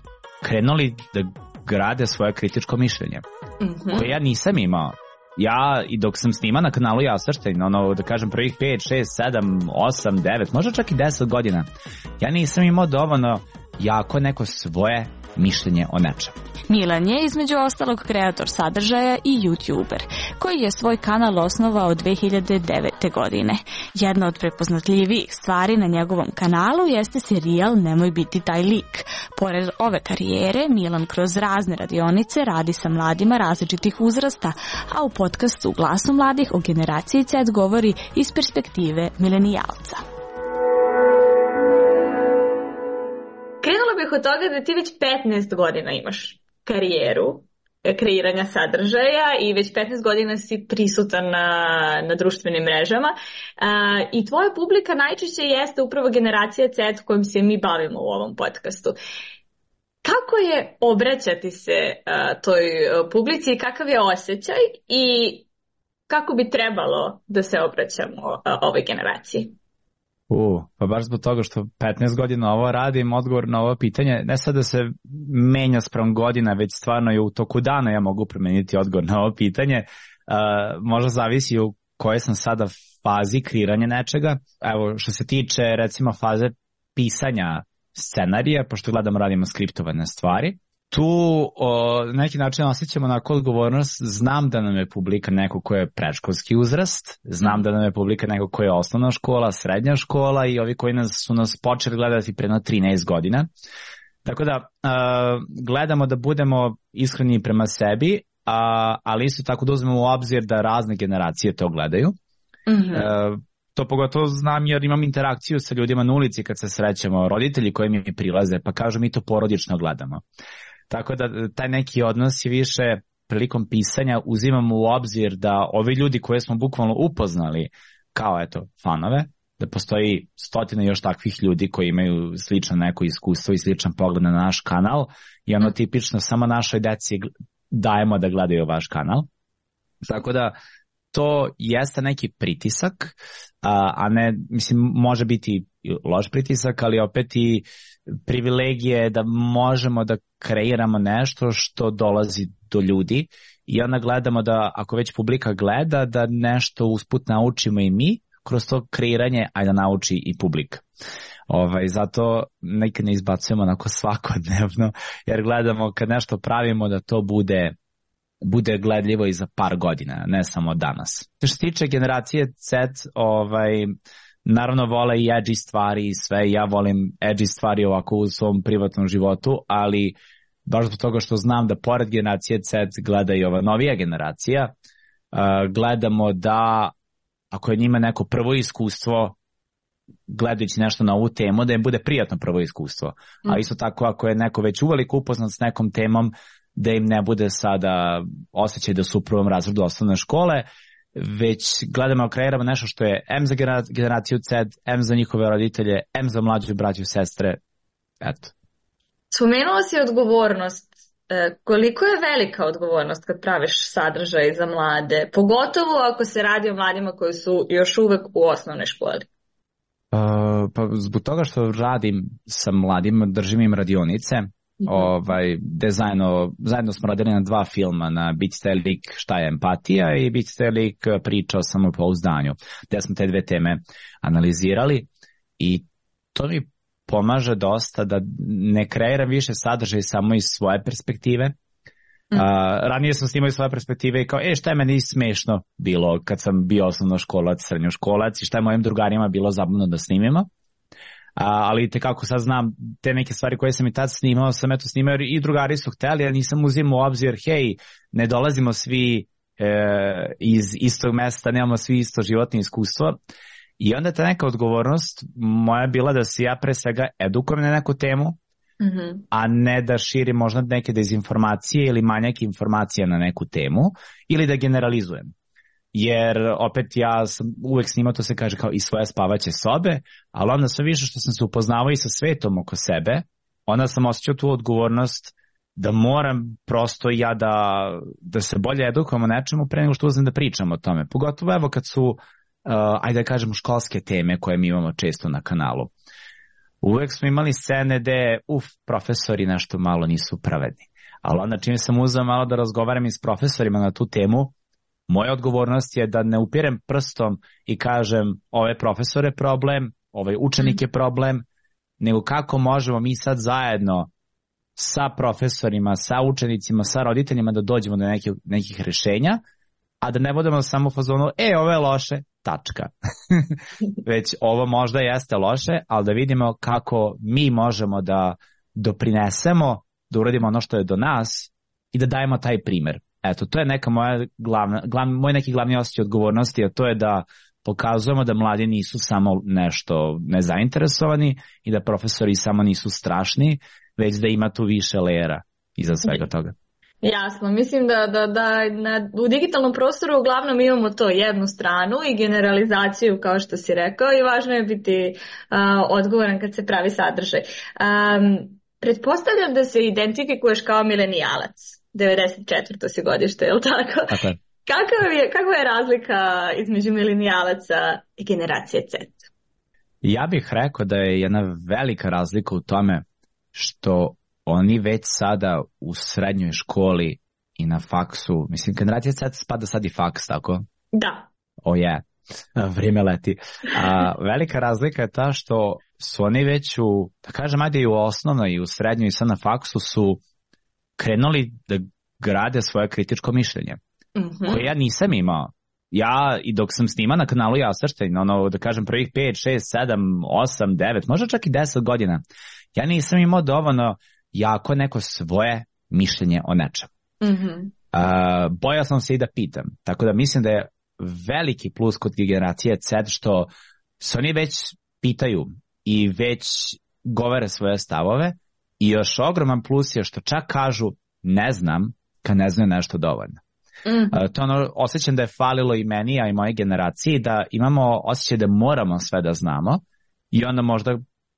krenuli da grade svoje kritičko mišljenje, koje ja nisam imao. Ja, i dok sam snima na kanalu Jaserštajn, da kažem prvih 5, 6, 7, 8, 9, možda čak i 10 godina, ja nisam imao dovoljno jako neko svoje mišljenje o nečemu. Milan je između ostalog kreator sadržaja i YouTuber, koji je svoj kanal osnovao 2009. godine. Jedna od prepoznatljivijih stvari na njegovom kanalu jeste serijal Nemoj biti taj lik. Pored ove karijere, Milan kroz razne radionice radi sa mladima različitih uzrasta, a u podcastu Glasu mladih o generaciji Z govori iz perspektive milenijalca. Krenula bih od toga da ti već 15 godina imaš karijeru kreiranja sadržaja i već 15 godina si prisutan na društvenim mrežama i tvoja publika najčešće jeste upravo generacija Z kojom se mi bavimo u ovom podcastu. Kako je obraćati se toj publici i kakav je osjećaj i kako bi trebalo da se obraćamo ovoj generaciji? Pa baš zbog toga što 15 godina ovo radim, odgovor na ovo pitanje, ne sad da se menja spram godina, već stvarno je u toku dana ja mogu promeniti odgovor na ovo pitanje. Možda zavisi u kojoj sam sada fazi kreiranja nečega. Evo, što se tiče recimo faze pisanja scenarija, pošto gledamo radimo skriptovane stvari, tu na neki način osjećamo onako odgovornost. Znam da nam je publika neko ko je predškolski uzrast, znam da nam je publika neko ko je osnovna škola, srednja škola i ovi koji su nas počeli gledati prema 13 godina. Tako da gledamo da budemo iskreni prema sebi, ali isto tako da uzmemo u obzir da razne generacije to gledaju. To pogotovo znam jer imam interakciju sa ljudima na ulici kad se srećemo, roditelji koji mi prilaze pa kažu mi to porodično gledamo. Tako da taj neki odnos je više prilikom pisanja uzimamo u obzir da ovi ljudi koje smo bukvalno upoznali kao fanove, da postoji stotine još takvih ljudi koji imaju slično neko iskustvo i sličan pogled na naš kanal i ono tipično samo našoj deci dajemo da gledaju vaš kanal. Tako da to jeste neki pritisak, a ne, mislim, može biti loš pritisak, ali opet i privilegije da možemo da kreiramo nešto što dolazi do ljudi i onda gledamo da ako već publika gleda da nešto usput naučimo i mi kroz to kreiranje, a da nauči i publika. Zato nekad ne izbacujemo onako svakodnevno, jer gledamo kad nešto pravimo da to bude gledljivo i za par godina, ne samo danas. Što se tiče generacije Z, naravno vole i edgy stvari i sve, ja volim edgy stvari ovako u svom privatnom životu, ali baš zbog toga što znam da pored generacije Z gleda i ova novija generacija, gledamo da ako je njima neko prvo iskustvo gledajući nešto na ovu temu, da im bude prijatno prvo iskustvo. A isto tako ako je neko već uveliko upoznat s nekom temom, da im ne bude sada osjećaj da su u prvom razredu osnovne škole, već gledamo, kreiramo nešto što je M za generaciju Z, M za njihove roditelje, M za mlađu braću i sestre. Eto. Spomenuo si odgovornost. Koliko je velika odgovornost kad praviš sadržaj za mlade, pogotovo ako se radi o mladima koji su još uvek u osnovnoj školi? Pa zbog toga što radim sa mladima, držim im radionice, gde zajedno smo radili na 2 filma, na Biti lik šta je empatija i Biti lik priča o samopouzdanju, gde smo te 2 teme analizirali i to mi pomaže dosta da ne kreiram više sadržaj samo iz svoje perspektive. Ranije sam snimao iz svoje perspektive i kao, šta je meni smešno bilo kad sam bio osnovnoškolac, srednjoškolac i šta je mojim drugarima bilo zabavno da snimimo. Ali tekako sad znam te neke stvari koje sam i tad snimao, sam eto snimao i drugari su hteli, a nisam uzimao u obzir, hej, ne dolazimo svi iz istog mesta, nemamo svi isto životno iskustvo. I onda ta neka odgovornost moja je bila da se ja pre svega edukujem na neku temu, a ne da širim možda neke dezinformacije ili manjak informacija na neku temu ili da generalizujem. Jer opet ja sam uvek snimao, to se kaže kao i svoje spavaće sobe, ali onda sve više što sam se upoznavao i sa svetom oko sebe, onda sam osjećao tu odgovornost da moram prosto ja da se bolje edukujem o nečemu pre nego što uzmem da pričam o tome. Pogotovo evo kad su ajde da kažemo školske teme koje mi imamo često na kanalu. Uvek smo imali scene gde profesori nešto malo nisu pravedni. Ali onda čim sam uzeo malo da razgovaram i s profesorima na tu temu, moja odgovornost je da ne upirem prstom i kažem ove profesore problem, ovaj učenik je problem, nego kako možemo mi sad zajedno sa profesorima, sa učenicima, sa roditeljima da dođemo do nekih rešenja, a da ne budemo samo u fazonu, ovo je loše, tačka. Već ovo možda jeste loše, ali da vidimo kako mi možemo da doprinesemo, da uradimo ono što je do nas i da dajemo taj primer. Eto, to je neka moj neki glavni osjećaj odgovornosti, a to je da pokazujemo da mladi nisu samo nešto nezainteresovani i da profesori samo nisu strašni, već da ima tu više lejera iza svega toga. Jasno, mislim da u digitalnom prostoru uglavnom imamo to jednu stranu i generalizaciju kao što si rekao i važno je biti odgovoran kad se pravi sadržaj. Pretpostavljam da se identifikuješ kao milenijalac, 94. si godište, je li tako? Tako je. Kakva je razlika između milenijalaca i generacije Z? Ja bih rekao da je jedna velika razlika u tome što oni već sada u srednjoj školi i na faksu, mislim, generacija Z spada sad i faks, tako? Da. Vrijeme leti. Velika razlika je ta što su oni već da kažem, ajde i u osnovnoj i u srednjoj i sad na faksu su krenuli da grade svoje kritičko mišljenje, koje ja nisam imao. Ja, i dok sam snima na kanalu Jasrštajn, da kažem prvih 5, 6, 7, 8, 9, možda čak i 10 godina, ja nisam imao dovoljno jako neko svoje mišljenje o nečem. Bojao sam se i da pitam. Tako da mislim da je veliki plus kod generacije Z što se oni već pitaju i već govore svoje stavove i još ogroman plus je što čak kažu ne znam kad ne znaju nešto dovoljno. To osjećam da je falilo i meni, a i moje generaciji, da imamo osjećaj da moramo sve da znamo i onda možda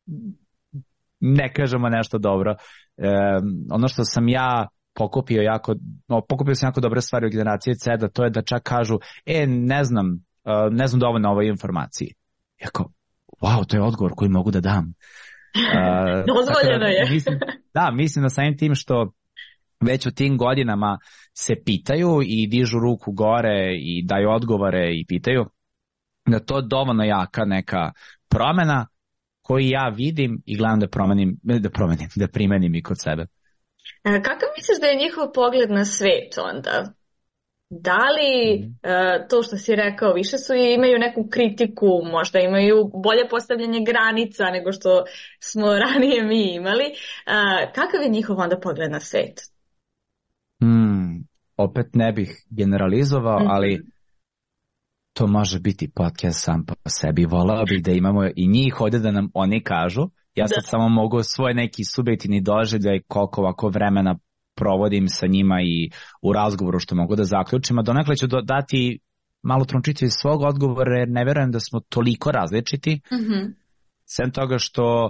ne kažemo nešto dobro. Ono što sam ja pokupio sam jako dobre stvari u generaciji Z, da to je da čak kažu ne znam dovoljno o ovoj informaciji. Jako, wow, to je odgovor koji mogu da dam. Dozvoljeno je. Mislim da samim tim što već u tim godinama se pitaju i dižu ruku gore i daju odgovore i pitaju, da to dovoljno jaka neka promena koju ja vidim i gledam da primenim i kod sebe. Kakav misliš da je njihov pogled na svet onda? Da li to što si rekao, više imaju neku kritiku, možda imaju bolje postavljanje granica nego što smo ranije mi imali. Kakav je njihov onda pogled na svet? Opet ne bih generalizovao, ali to može biti podcast sam po sebi. Volao bih da imamo i njih ovdje da nam oni kažu. Ja sad samo mogu svoj neki subjektivni doživljaj koliko ovako vremena provodim sa njima i u razgovoru što mogu da zaključim, a donekle ću dati malo trunčicu iz svog odgovora jer ne verujem da smo toliko različiti. Sem toga što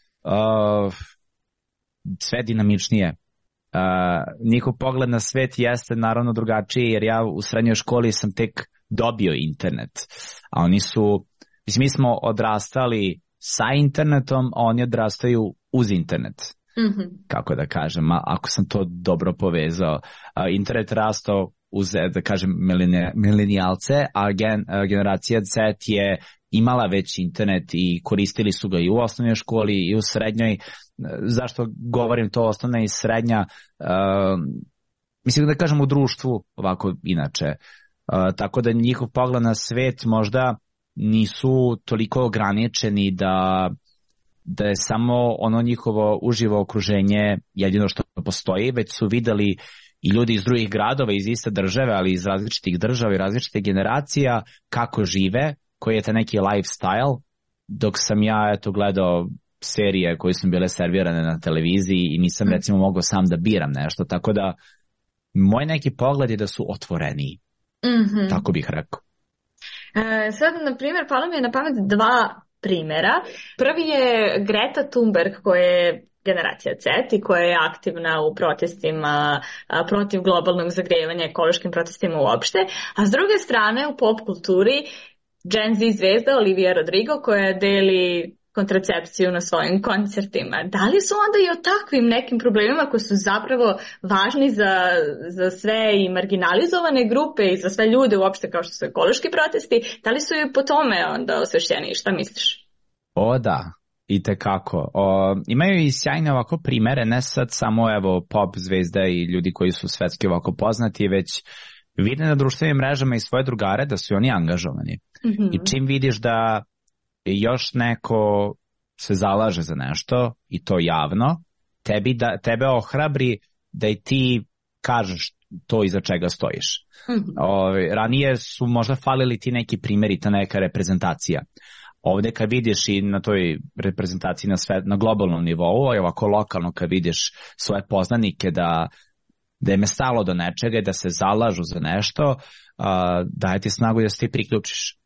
sve dinamičnije. Njihov pogled na svet jeste naravno drugačiji jer ja u srednjoj školi sam tek dobio internet, a oni su, mislim, mi smo odrastali sa internetom, a oni odrastaju uz internet. Kako da kažem, ako sam to dobro povezao. Internet rastao uz, da kažem, milenijalce, a generacija Z je imala već internet i koristili su ga i u osnovnoj školi i u srednjoj. Zašto govorim to osnovna i srednja? Mislim da kažem u društvu ovako inače. Tako da njihov pogled na svet možda nisu toliko ograničeni da je samo ono njihovo uživo okruženje jedino što postoji, već su videli i ljudi iz drugih gradova, iz iste države, ali iz različitih država i različitih generacija, kako žive, koji je taj neki lifestyle, dok sam ja gledao serije koje su bile servirane na televiziji i nisam recimo mogao sam da biram nešto, tako da moj neki pogled je da su otvoreniji, tako bih rekao. Sad, na primjer, palo mi je na pamet dva primjera. Prvi je Greta Thunberg koja je generacija Z i koja je aktivna u protestima protiv globalnog zagrevanja, ekološkim protestima uopšte, a s druge strane u pop kulturi Gen Z zvezda Olivia Rodrigo koja deli kontracepciju na svojim koncertima. Da li su onda i o takvim nekim problemima koji su zapravo važni za sve i marginalizovane grupe i za sve ljude uopšte kao što su ekološki protesti, da li su i po tome onda osvešćeni? Šta misliš? O da, itekako. Imaju i sjajne ovako primere, ne sad samo pop zvezda i ljudi koji su svetski ovako poznati, već vide na društvenim mrežama i svoje drugare da su oni angažovani. I čim vidiš da još neko se zalaže za nešto i to javno, tebe ohrabri da i ti kažeš to iza čega stojiš. Ranije su možda falili ti neki primjeri, ta neka reprezentacija. Ovdje kad vidiš i na toj reprezentaciji na globalnom nivou, a ovako lokalno kad vidiš svoje poznanike da im je stalo do nečega i da se zalažu za nešto, daje ti snagu da se ti priključiš.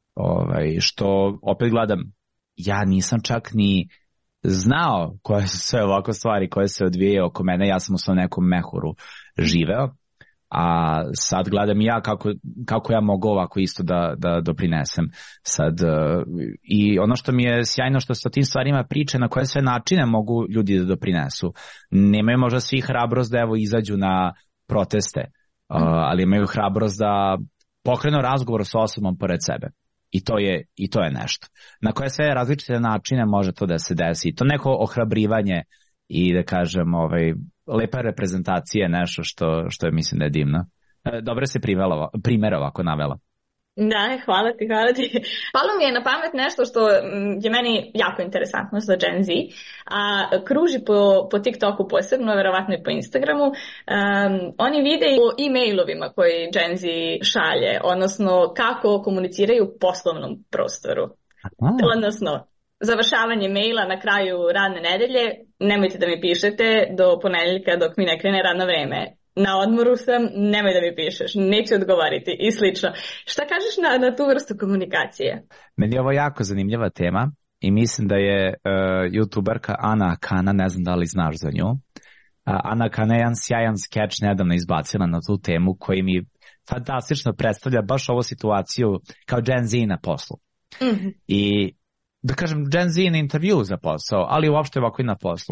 Što opet gledam, ja nisam čak ni znao koje su sve ovako stvari koje se odvijaju oko mene, ja sam u svom nekom mehuru živeo, a sad gledam ja kako ja mogu ovako isto da doprinesem sad. I ono što mi je sjajno što se o tim stvarima priča, na koje sve načine mogu ljudi da doprinesu. Nemaju možda svi hrabrost da izađu na proteste, ali imaju hrabrost da pokrenu razgovor sa osobom pored sebe. I to je nešto. Na koje sve različite načine može to da se desi. To neko ohrabrivanje i da kažem lepa reprezentacija je nešto što je mislim da je divno. Dobro se primjer ovako navela. Da, hvala ti. Palo mi je na pamet nešto što je meni jako interesantno za Gen Z, a kruži po TikToku posebno, verovatno i po Instagramu. Oni vide o e-mailovima koji Gen Z šalje, odnosno kako komuniciraju u poslovnom prostoru. Odnosno, završavanje maila na kraju radne nedelje, nemojte da mi pišete do ponedeljka dok mi ne krene radno vreme. Na odmoru sam, nemoj da mi pišeš, neću odgovoriti i slično. Šta kažeš na tu vrstu komunikacije? Meni je ovo jako zanimljiva tema i mislim da je youtuberka Ana Kana, ne znam da li znaš za nju. Ana Kana je jedan sjajan skeč nedavno izbacila na tu temu koji mi fantastično predstavlja baš ovu situaciju kao Gen Z na poslu. I da kažem Gen Z na intervju za posao, ali uopšte ovako i na poslu.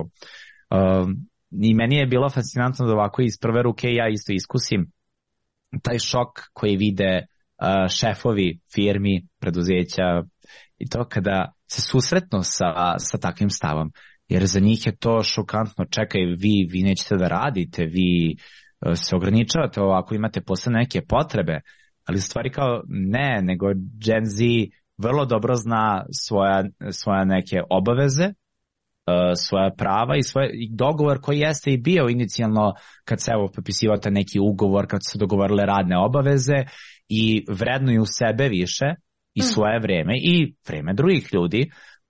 I meni je bilo fascinantno da ovako iz prve ruke ja isto iskusim taj šok koji vide šefovi firmi, preduzeća i to kada se susretnu sa takvim stavom, jer za njih je to šokantno. Čekaj, vi nećete da radite, vi se ograničavate ovako, imate posebne neke potrebe, ali stvari kao ne, nego Gen Z vrlo dobro zna svoja neke obaveze, svoja prava i dogovor koji jeste i bio inicijalno kad se potpisivao taj neki ugovor, kad se dogovorile radne obaveze i vrednuju sebe više i svoje vreme i vreme drugih ljudi,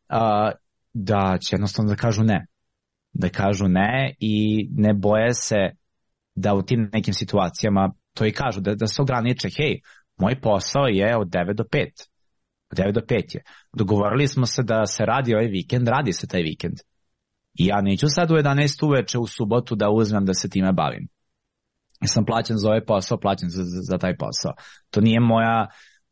da će jednostavno da kažu ne i ne boje se da u tim nekim situacijama to i kažu, da se ograniče, hej, moj posao je od 9 do 5. Od 9 do 5 je. Dogovorili smo se da se radi ovaj vikend, radi se taj vikend. I ja neću sad u 11 uveče u subotu da uzmem da se time bavim. Ja sam plaćen za ovaj posao, plaćen za taj posao. To nije moja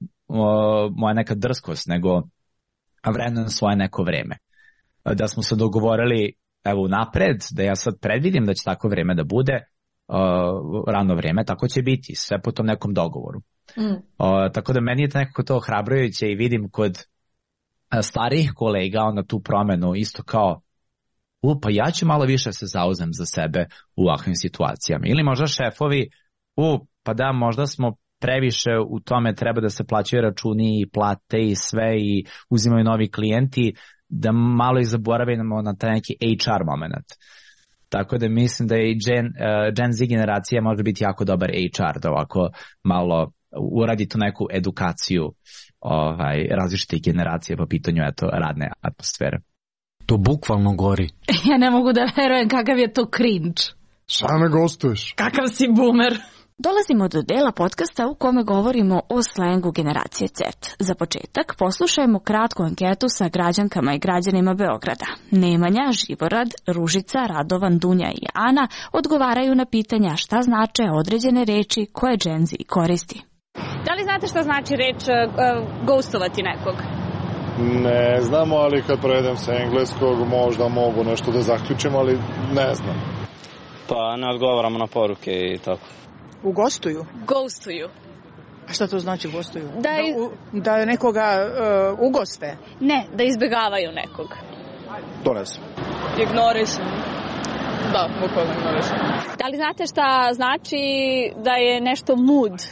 neka drskost, nego vrednujem svoje neko vreme. Da smo se dogovorili evo napred, da ja sad predvidim da će tako vreme da bude, rano vreme, tako će biti, sve po tom nekom dogovoru. Tako da meni je nekako to ohrabrujuće i vidim kod starijih kolega onda tu promenu isto kao pa ja ću malo više se zauzem za sebe u ovakvim situacijama. Ili možda šefovi, pa da, možda smo previše u tome, treba da se plaćaju računi i plate i sve i uzimaju novi klijenti, da malo i zaboravimo na taj neki HR moment. Tako da mislim da i Gen Z generacija može biti jako dobar HR, da ovako malo uradi tu neku edukaciju različitih generacija po pitanju radne atmosfere. To bukvalno gori. Ja ne mogu da verujem kakav je to cringe. Same gostuješ. Kakav si boomer. Dolazimo do dela podcasta u kome govorimo o slengu generacije Z. Za početak poslušajmo kratku anketu sa građankama i građanima Beograda. Nemanja, Živorad, Ružica, Radovan, Dunja i Ana odgovaraju na pitanja šta znače određene reči koje Gen Z koristi. Da li znate šta znači reč ghostovati nekog? Ne znamo, ali kad prevedem sa engleskog možda mogu nešto da zaključim, ali ne znam. Pa ne odgovaramo na poruke i tako. Ugostuju? Ghostuju. A šta to znači gostuju? Da nekoga ugoste? Ne, da izbjegavaju nekog. To ne znam. Ignorišu. Da, bukvalno ignorišu. Da li znate šta znači da je nešto mood?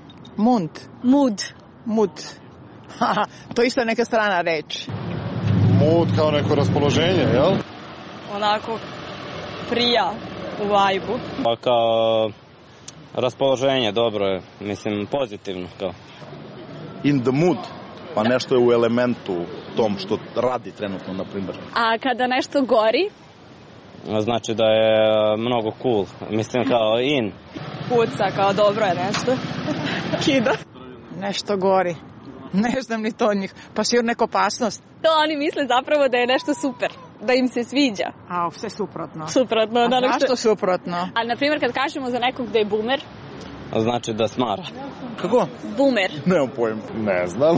Mood. To je isto neka strana reč. Mood kao neko raspoloženje, jel? Onako prija u vibe-u. Pa kao raspoloženje, dobro je, mislim pozitivno kao. In the mood, pa nešto je u elementu tom što radi trenutno, na primjer. A kada nešto gori? Znači da je mnogo cool, mislim kao in. Puca, kao dobro je nešto. Kida. Nešto gori. Ne znam ni to njih. Pa sigurno neka opasnost. To oni misle zapravo da je nešto super. Da im se sviđa. A, sve suprotno. Suprotno. A zašto suprotno? Ali, na primjer, kad kažemo za nekog da je boomer. Znači da smara. Kako? Boomer. Nemam pojma. Ne znam.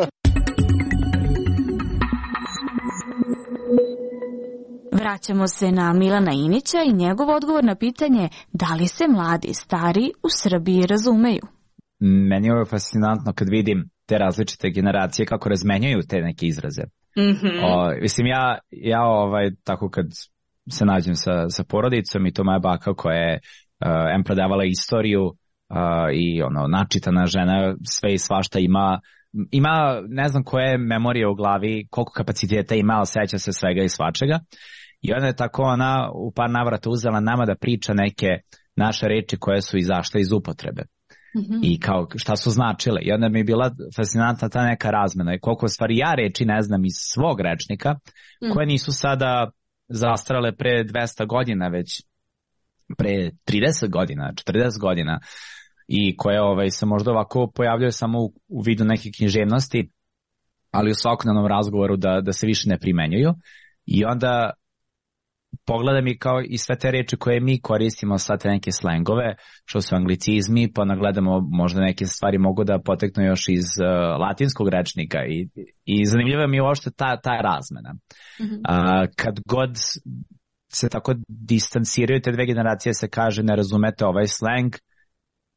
Vraćamo se na Milana Inića i njegov odgovor na pitanje da li se mladi i stari u Srbiji razumeju. Meni je ovo fascinantno kad vidim te različite generacije kako razmenjaju te neke izraze. Mislim, ja tako kad se nađem sa porodicom i to moja baka koja je prodavala istoriju i načitana žena, sve i svašta ima ne znam koje memorije u glavi, koliko kapaciteta ima, ali seća se svega i svačega. I onda je tako ona u par navrata uzela nama da priča neke naše reči koje su izašle iz upotrebe. I kao šta su značile. I onda mi je bila fascinantna ta neka razmena i koliko stvari ja reči ne znam iz svog rečnika koje nisu sada zastarale pre 200 godina, već pre 30 godina, 40 godina i koje se možda ovako pojavljaju samo u vidu neke književnosti, ali u svakodnevnom razgovoru da se više ne primenjuju. I onda pogledam i kao i sve te reči koje mi koristimo, sad te neke slengove, što su anglicizmi, pa nagledamo možda neke stvari mogu da poteknu još iz latinskog rečnika i zanimljiva mi je uopšte ta razmena. Kad god se tako distanciraju te dve generacije, se kaže ne razumete ovaj sleng,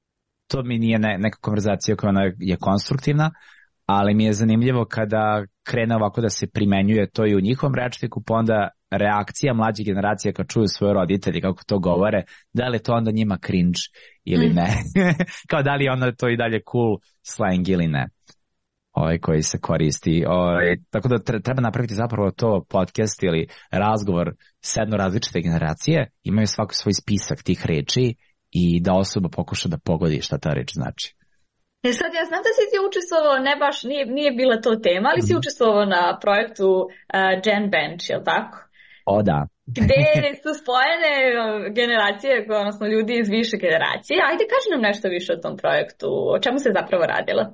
to mi nije neka konverzacija koja ona je konstruktivna, ali mi je zanimljivo kada krene ovako da se primenjuje to i u njihovom rečniku, pa onda reakcija mlađe generacije kad čuju svoje roditelji kako to govore, da li je to onda njima cringe ili ne. Kao da li je onda to i dalje cool slang ili ne. Koji se koristi. Tako da treba napraviti zapravo to podcast ili razgovor s jedno različite generacije, imaju svako svoj spisak tih reči i da osoba pokuša da pogodi šta ta reč znači. Sad ja znam da si ti učestvovao, ne baš, nije bila to tema, ali si učestvovao na projektu Gen Bench, je li tako? O da. Gde su spojene generacije, odnosno ljudi iz više generacije. Ajde, kaži nam nešto više o tom projektu, o čemu se zapravo radilo?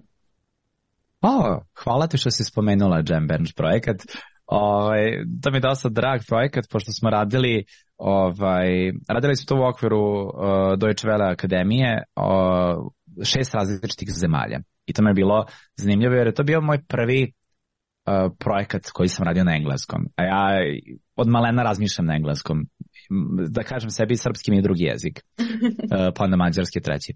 Hvala ti što si spomenula Gen Bench projekat. To mi je dosta drag projekat, pošto smo radili su to u okviru Deutsche Welle akademije 6 različitih zemalja. I to mi je bilo zanimljivo jer je to bio moj prvi projekat koji sam radio na engleskom. A ja od malena razmišljam na engleskom. Da kažem sebi, srpski mi je drugi jezik. Pa onda mađarski treći.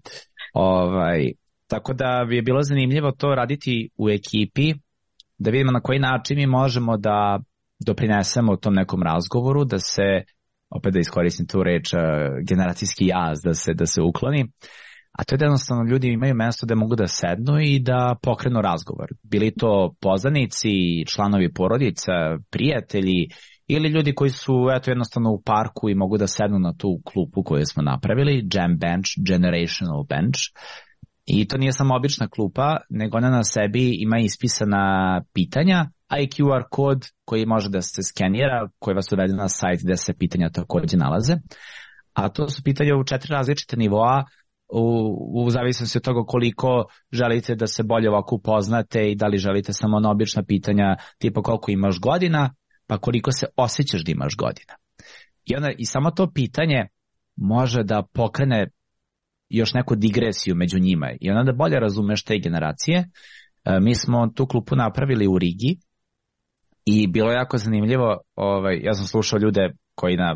Tako da bi je bilo zanimljivo to raditi u ekipi, da vidimo na koji način mi možemo da doprinesemo tom nekom razgovoru, da se, opet da iskoristim tu reč, generacijski jaz, da se ukloni. A to je da jednostavno ljudi imaju mjesto da mogu da sednu i da pokrenu razgovor. Bili to poznanici, članovi porodica, prijatelji ili ljudi koji su jednostavno u parku i mogu da sednu na tu klupu koju smo napravili, Gen Bench, Generational Bench. I to nije samo obična klupa, nego ona na sebi ima ispisana pitanja, a i QR kod koji može da se skenira, koji vas uvede na sajt gde se pitanja također nalaze. A to su pitanja u 4 različite nivoa, u zavisnosti od toga koliko želite da se bolje ovako upoznate i da li želite samo na obična pitanja tipa koliko imaš godina, pa koliko se osjećaš da imaš godina. I samo to pitanje može da pokrene još neku digresiju među njima i onda da bolje razumeš te generacije. Mi smo tu klupu napravili u Rigi i bilo je jako zanimljivo. Ja sam slušao ljude koji na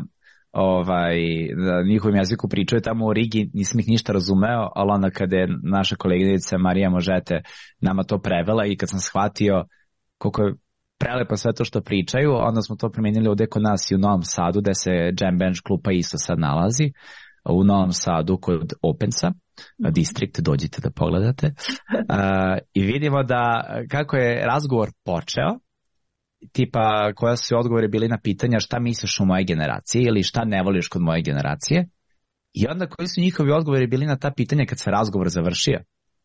njihovim jeziku pričaju tamo u Rigi, nisam ih ništa razumeo, ali onda kada je naša koleginica Marija Možete nama to prevela i kad sam shvatio koliko je prelepo sve to što pričaju, onda smo to primijenili ovdje kod nas i u Novom Sadu, gde se Gen Bench klupa isto sad nalazi, u Novom Sadu kod Opensa, District, dođite da pogledate. I vidimo da kako je razgovor počeo, tipa koja su odgovori bili na pitanja šta misliš o moje generaciji ili šta ne voliš kod moje generacije, i onda koji su njihovi odgovori bili na ta pitanja kad se razgovor završio.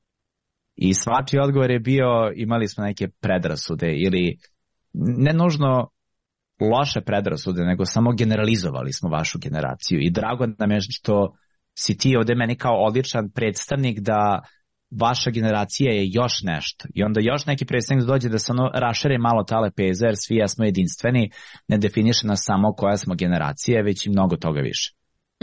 I svačiji odgovor je bio, imali smo neke predrasude ili ne nužno loše predrasude, nego samo generalizovali smo vašu generaciju. I drago nam je što si ti ovdje meni kao odličan predstavnik da vaša generacija je još nešto. I onda još neki predstavnik dođe da se rašire malo ta lepeza, jer svi jesmo jedinstveni, ne definiše nas samo koja smo generacija, već i mnogo toga više.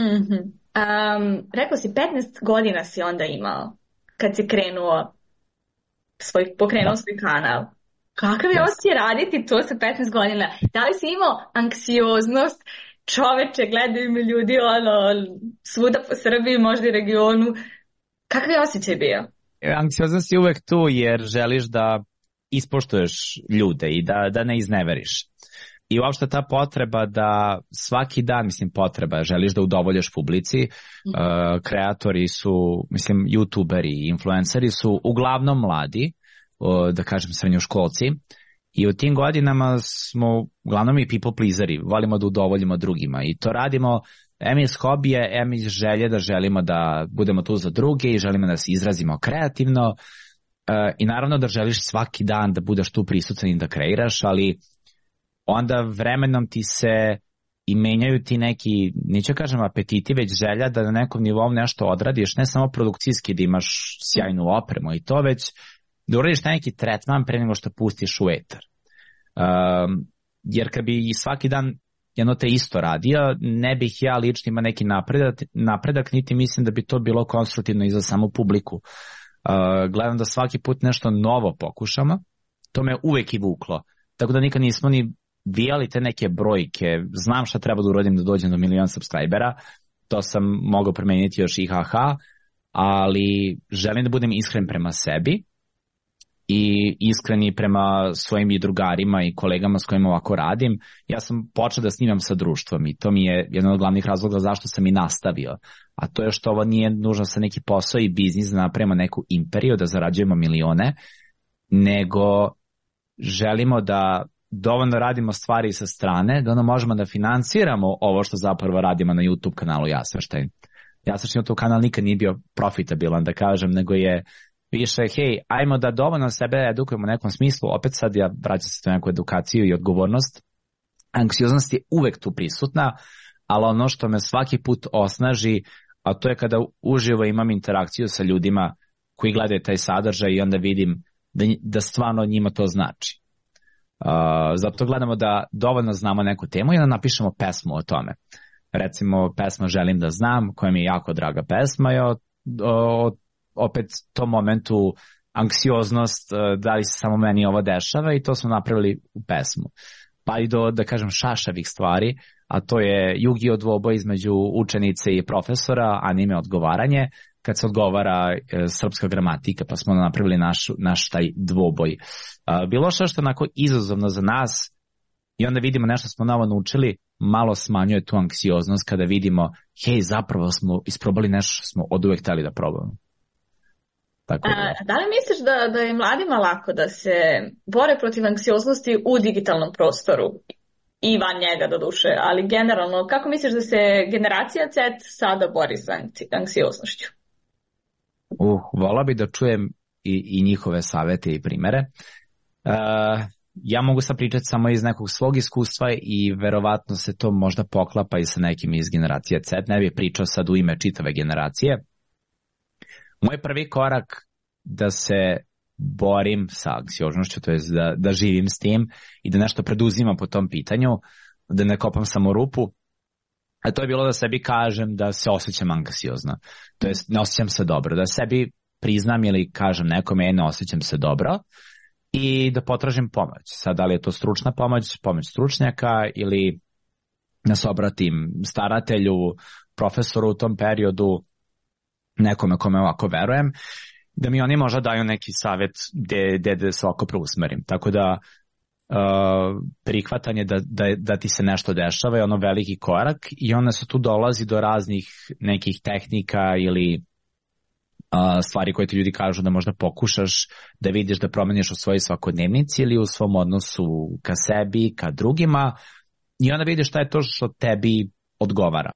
Rekao si, 15 godina si onda imao kad si pokrenuo svoj kanal. Kakav je osjećaj raditi to sa 15 godina? Da li si imao anksioznost? Čoveče, gledaju me ljudi svuda po Srbiji, možda i regionu. Kakav je osjećaj bio? Anksioznost je uvek tu jer želiš da ispoštuješ ljude i da ne izneveriš. I uopšte ta potreba da svaki dan, želiš da udovoljaš publici, kreatori su, youtuberi, influenceri su uglavnom mladi, da kažem srednjoškolci, i u tim godinama smo uglavnom i people pleaseri, volimo da udovoljimo drugima i to radimo iz hobije, iz želje da želimo da budemo tu za druge i želimo da se izrazimo kreativno i naravno da želiš svaki dan da budeš tu prisutan i da kreiraš, ali onda vremenom ti se i menjaju ti neki, neću kažem apetiti, već želja da na nekom nivou nešto odradiš, ne samo produkcijski da imaš sjajnu opremu i to, već da uradiš neki tretman pre nego što pustiš u etar. Jer kad bi svaki dan jedno te isto radio, ne bih ja lično imao neki napredak, niti mislim da bi to bilo konstruktivno i za samu publiku. Gledam da svaki put nešto novo pokušamo, to me uvek i vuklo. Tako da nikad nismo ni vijali te neke brojke, znam šta treba da uradim da dođem do 1.000.000 subscribera, to sam mogao promeniti još i HH, ali želim da budem iskren prema sebi i iskreni prema svojim i drugarima i kolegama s kojima ovako radim. Ja sam počeo da snimam sa društvom i to mi je jedan od glavnih razloga zašto sam i nastavio. A to je što ovo nije nužno sa neki posao i biznis da napravimo neku imperiju, da zarađujemo milione, nego želimo da dovoljno radimo stvari sa strane, da ono možemo da finansiramo ovo što zapravo radimo na YouTube kanalu Jasvrštajn. Jasvrštajn YouTube kanal nikad nije bio profitabilan, da kažem, nego je više, hej, ajmo da dovoljno sebe edukujemo u nekom smislu, opet sad ja vraćam se to neku edukaciju i odgovornost. Anksioznost je uvek tu prisutna, ali ono što me svaki put osnaži, a to je kada uživo imam interakciju sa ljudima koji gledaju taj sadržaj i onda vidim da stvarno njima to znači. Zato gledamo da dovoljno znamo neku temu i onda napišemo pesmu o tome. Recimo, pesma Želim da znam, koja mi je jako draga pesma, je opet tom momentu anksioznost, da li se samo meni ovo dešava, i to smo napravili u pesmu. Pa i do, da kažem, šašavih stvari, a to je Yu-Gi-Oh dvoboj između učenice i profesora, anime odgovaranje, kad se odgovara srpska gramatika, pa smo napravili naš taj dvoboj. Bilo što je onako izazovno za nas i onda vidimo nešto smo novo naučili, malo smanjuje tu anksioznost kada vidimo, hej, zapravo smo isprobali nešto što smo od uvek hteli da probamo. Da li misliš da je mladima lako da se bore protiv anksioznosti u digitalnom prostoru i van njega do duše, ali generalno, kako misliš da se generacija Z sada bori sa anksioznošću? Volao bi da čujem i njihove savete i primere. Ja mogu sad pričati samo iz nekog svog iskustva i verovatno se to možda poklapa i sa nekim iz generacije Z. Ne bih pričao sad u ime čitave generacije. Moj prvi korak da se borim sa anksioznošću, to je da živim s tim i da nešto preduzimam po tom pitanju, da ne kopam samo rupu, a to je bilo da sebi kažem da se osjećam anksiozno. To jest ne osjećam se dobro, da sebi priznam ili kažem nekome ne osjećam se dobro i da potražim pomoć. Sad, da li je to stručna pomoć stručnjaka ili da se obratim staratelju, profesoru u tom periodu, nekome kome ovako verujem, da mi oni možda daju neki savjet gde se ovako preusmerim. Tako da prihvatanje da ti se nešto dešava je ono veliki korak i onda se tu dolazi do raznih nekih tehnika ili stvari koje ti ljudi kažu da možda pokušaš da vidiš da promeniš u svojoj svakodnevnici ili u svom odnosu ka sebi, ka drugima, i onda vidiš šta je to što tebi odgovara.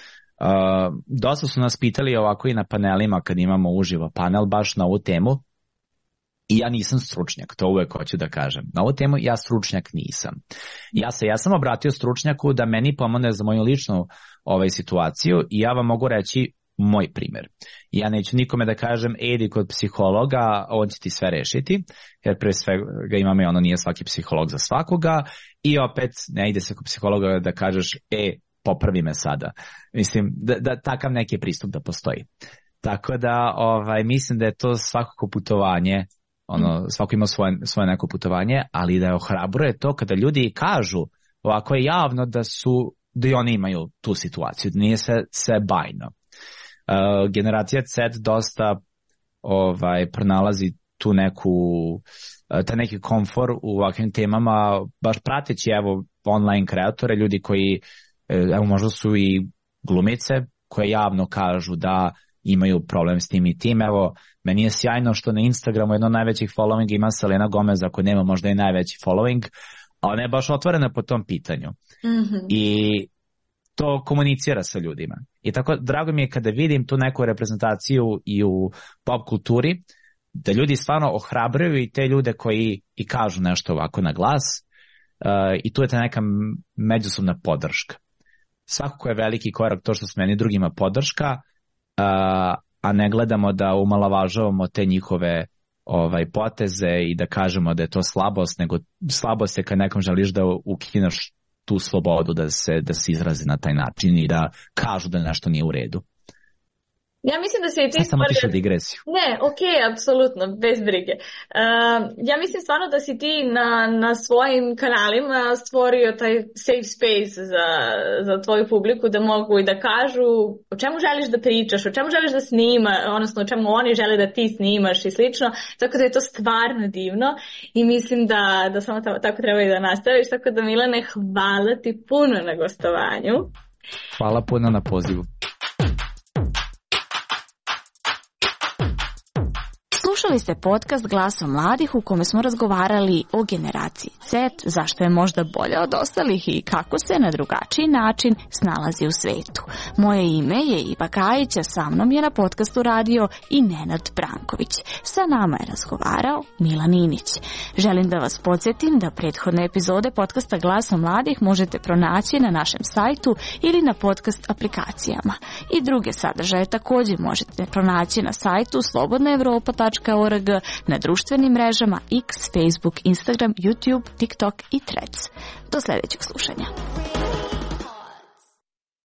Dosta su nas pitali ovako i na panelima kad imamo uživo panel baš na ovu temu, i ja nisam stručnjak, to uvek hoću da kažem. Na ovu temu ja stručnjak nisam. Ja sam obratio stručnjaku da meni pomogne za moju ličnu situaciju i ja vam mogu reći moj primjer. Ja neću nikome da kažem idi kod psihologa, on će ti sve rešiti, jer pre svega imamo i ono, nije svaki psiholog za svakoga, i opet ne ide se kod psihologa da kažeš popravi me sada. Mislim da takav neki pristup da postoji. Tako da mislim da je to svakako putovanje, svako ima svoje neko putovanje, ali da je ohrabruje to kada ljudi kažu ovako javno da i oni imaju tu situaciju, da nije sve bajno. Generacija Z dosta pronalazi tu taj neki komfor u ovakvim temama, baš prateći online kreatore, ljudi koji možda su i glumice koje javno kažu da imaju problem s tim i tim. Meni je sjajno što na Instagramu jedno najvećih following ima Selena Gomez, ako nema možda i najveći following, a ona je baš otvorena po tom pitanju. Mm-hmm. I to komunicira sa ljudima. I tako drago mi je kada vidim tu neku reprezentaciju i u pop kulturi, da ljudi stvarno ohrabruju i te ljude koji i kažu nešto ovako na glas, i tu je ta neka međusobna podrška. Svakako je veliki korak to što smo meni drugima podrška, a ne gledamo da umalovažavamo te njihove poteze i da kažemo da je to slabost, nego slabost je kad nekom želiš da ukineš tu slobodu da se izrazi na taj način i da kažu da nešto nije u redu. Ja mislim da se i ti samo tišu digresiju. Ne, okej, apsolutno, bez brige. Ja mislim stvarno da si ti na svojim kanalima stvorio taj safe space za tvoju publiku, da mogu i da kažu o čemu želiš da pričaš, o čemu želiš da snima, odnosno o čemu oni žele da ti snimaš i slično, tako da je to stvarno divno i mislim da samo tako treba i da nastaviš, tako da Milane, hvala ti puno na gostovanju. Hvala puno na pozivu. Slušali ste podcast Glasom mladih u kome smo razgovarali o generaciji Z, zašto je možda bolja od ostalih i kako se na drugačiji način snalazi u svetu. Moje ime je Iva Kajić, a sa mnom je na podcastu radio i Nenad Branković. Sa nama je razgovarao Milan Inić. Želim da vas podsjetim da prethodne epizode podcasta Glasom mladih možete pronaći na našem sajtu ili na podcast aplikacijama. I druge sadržaje također možete pronaći na sajtu slobodnaevropa.org, na društvenim mrežama X, Facebook, Instagram, YouTube, TikTok i Threads. Do sljedećeg slušanja.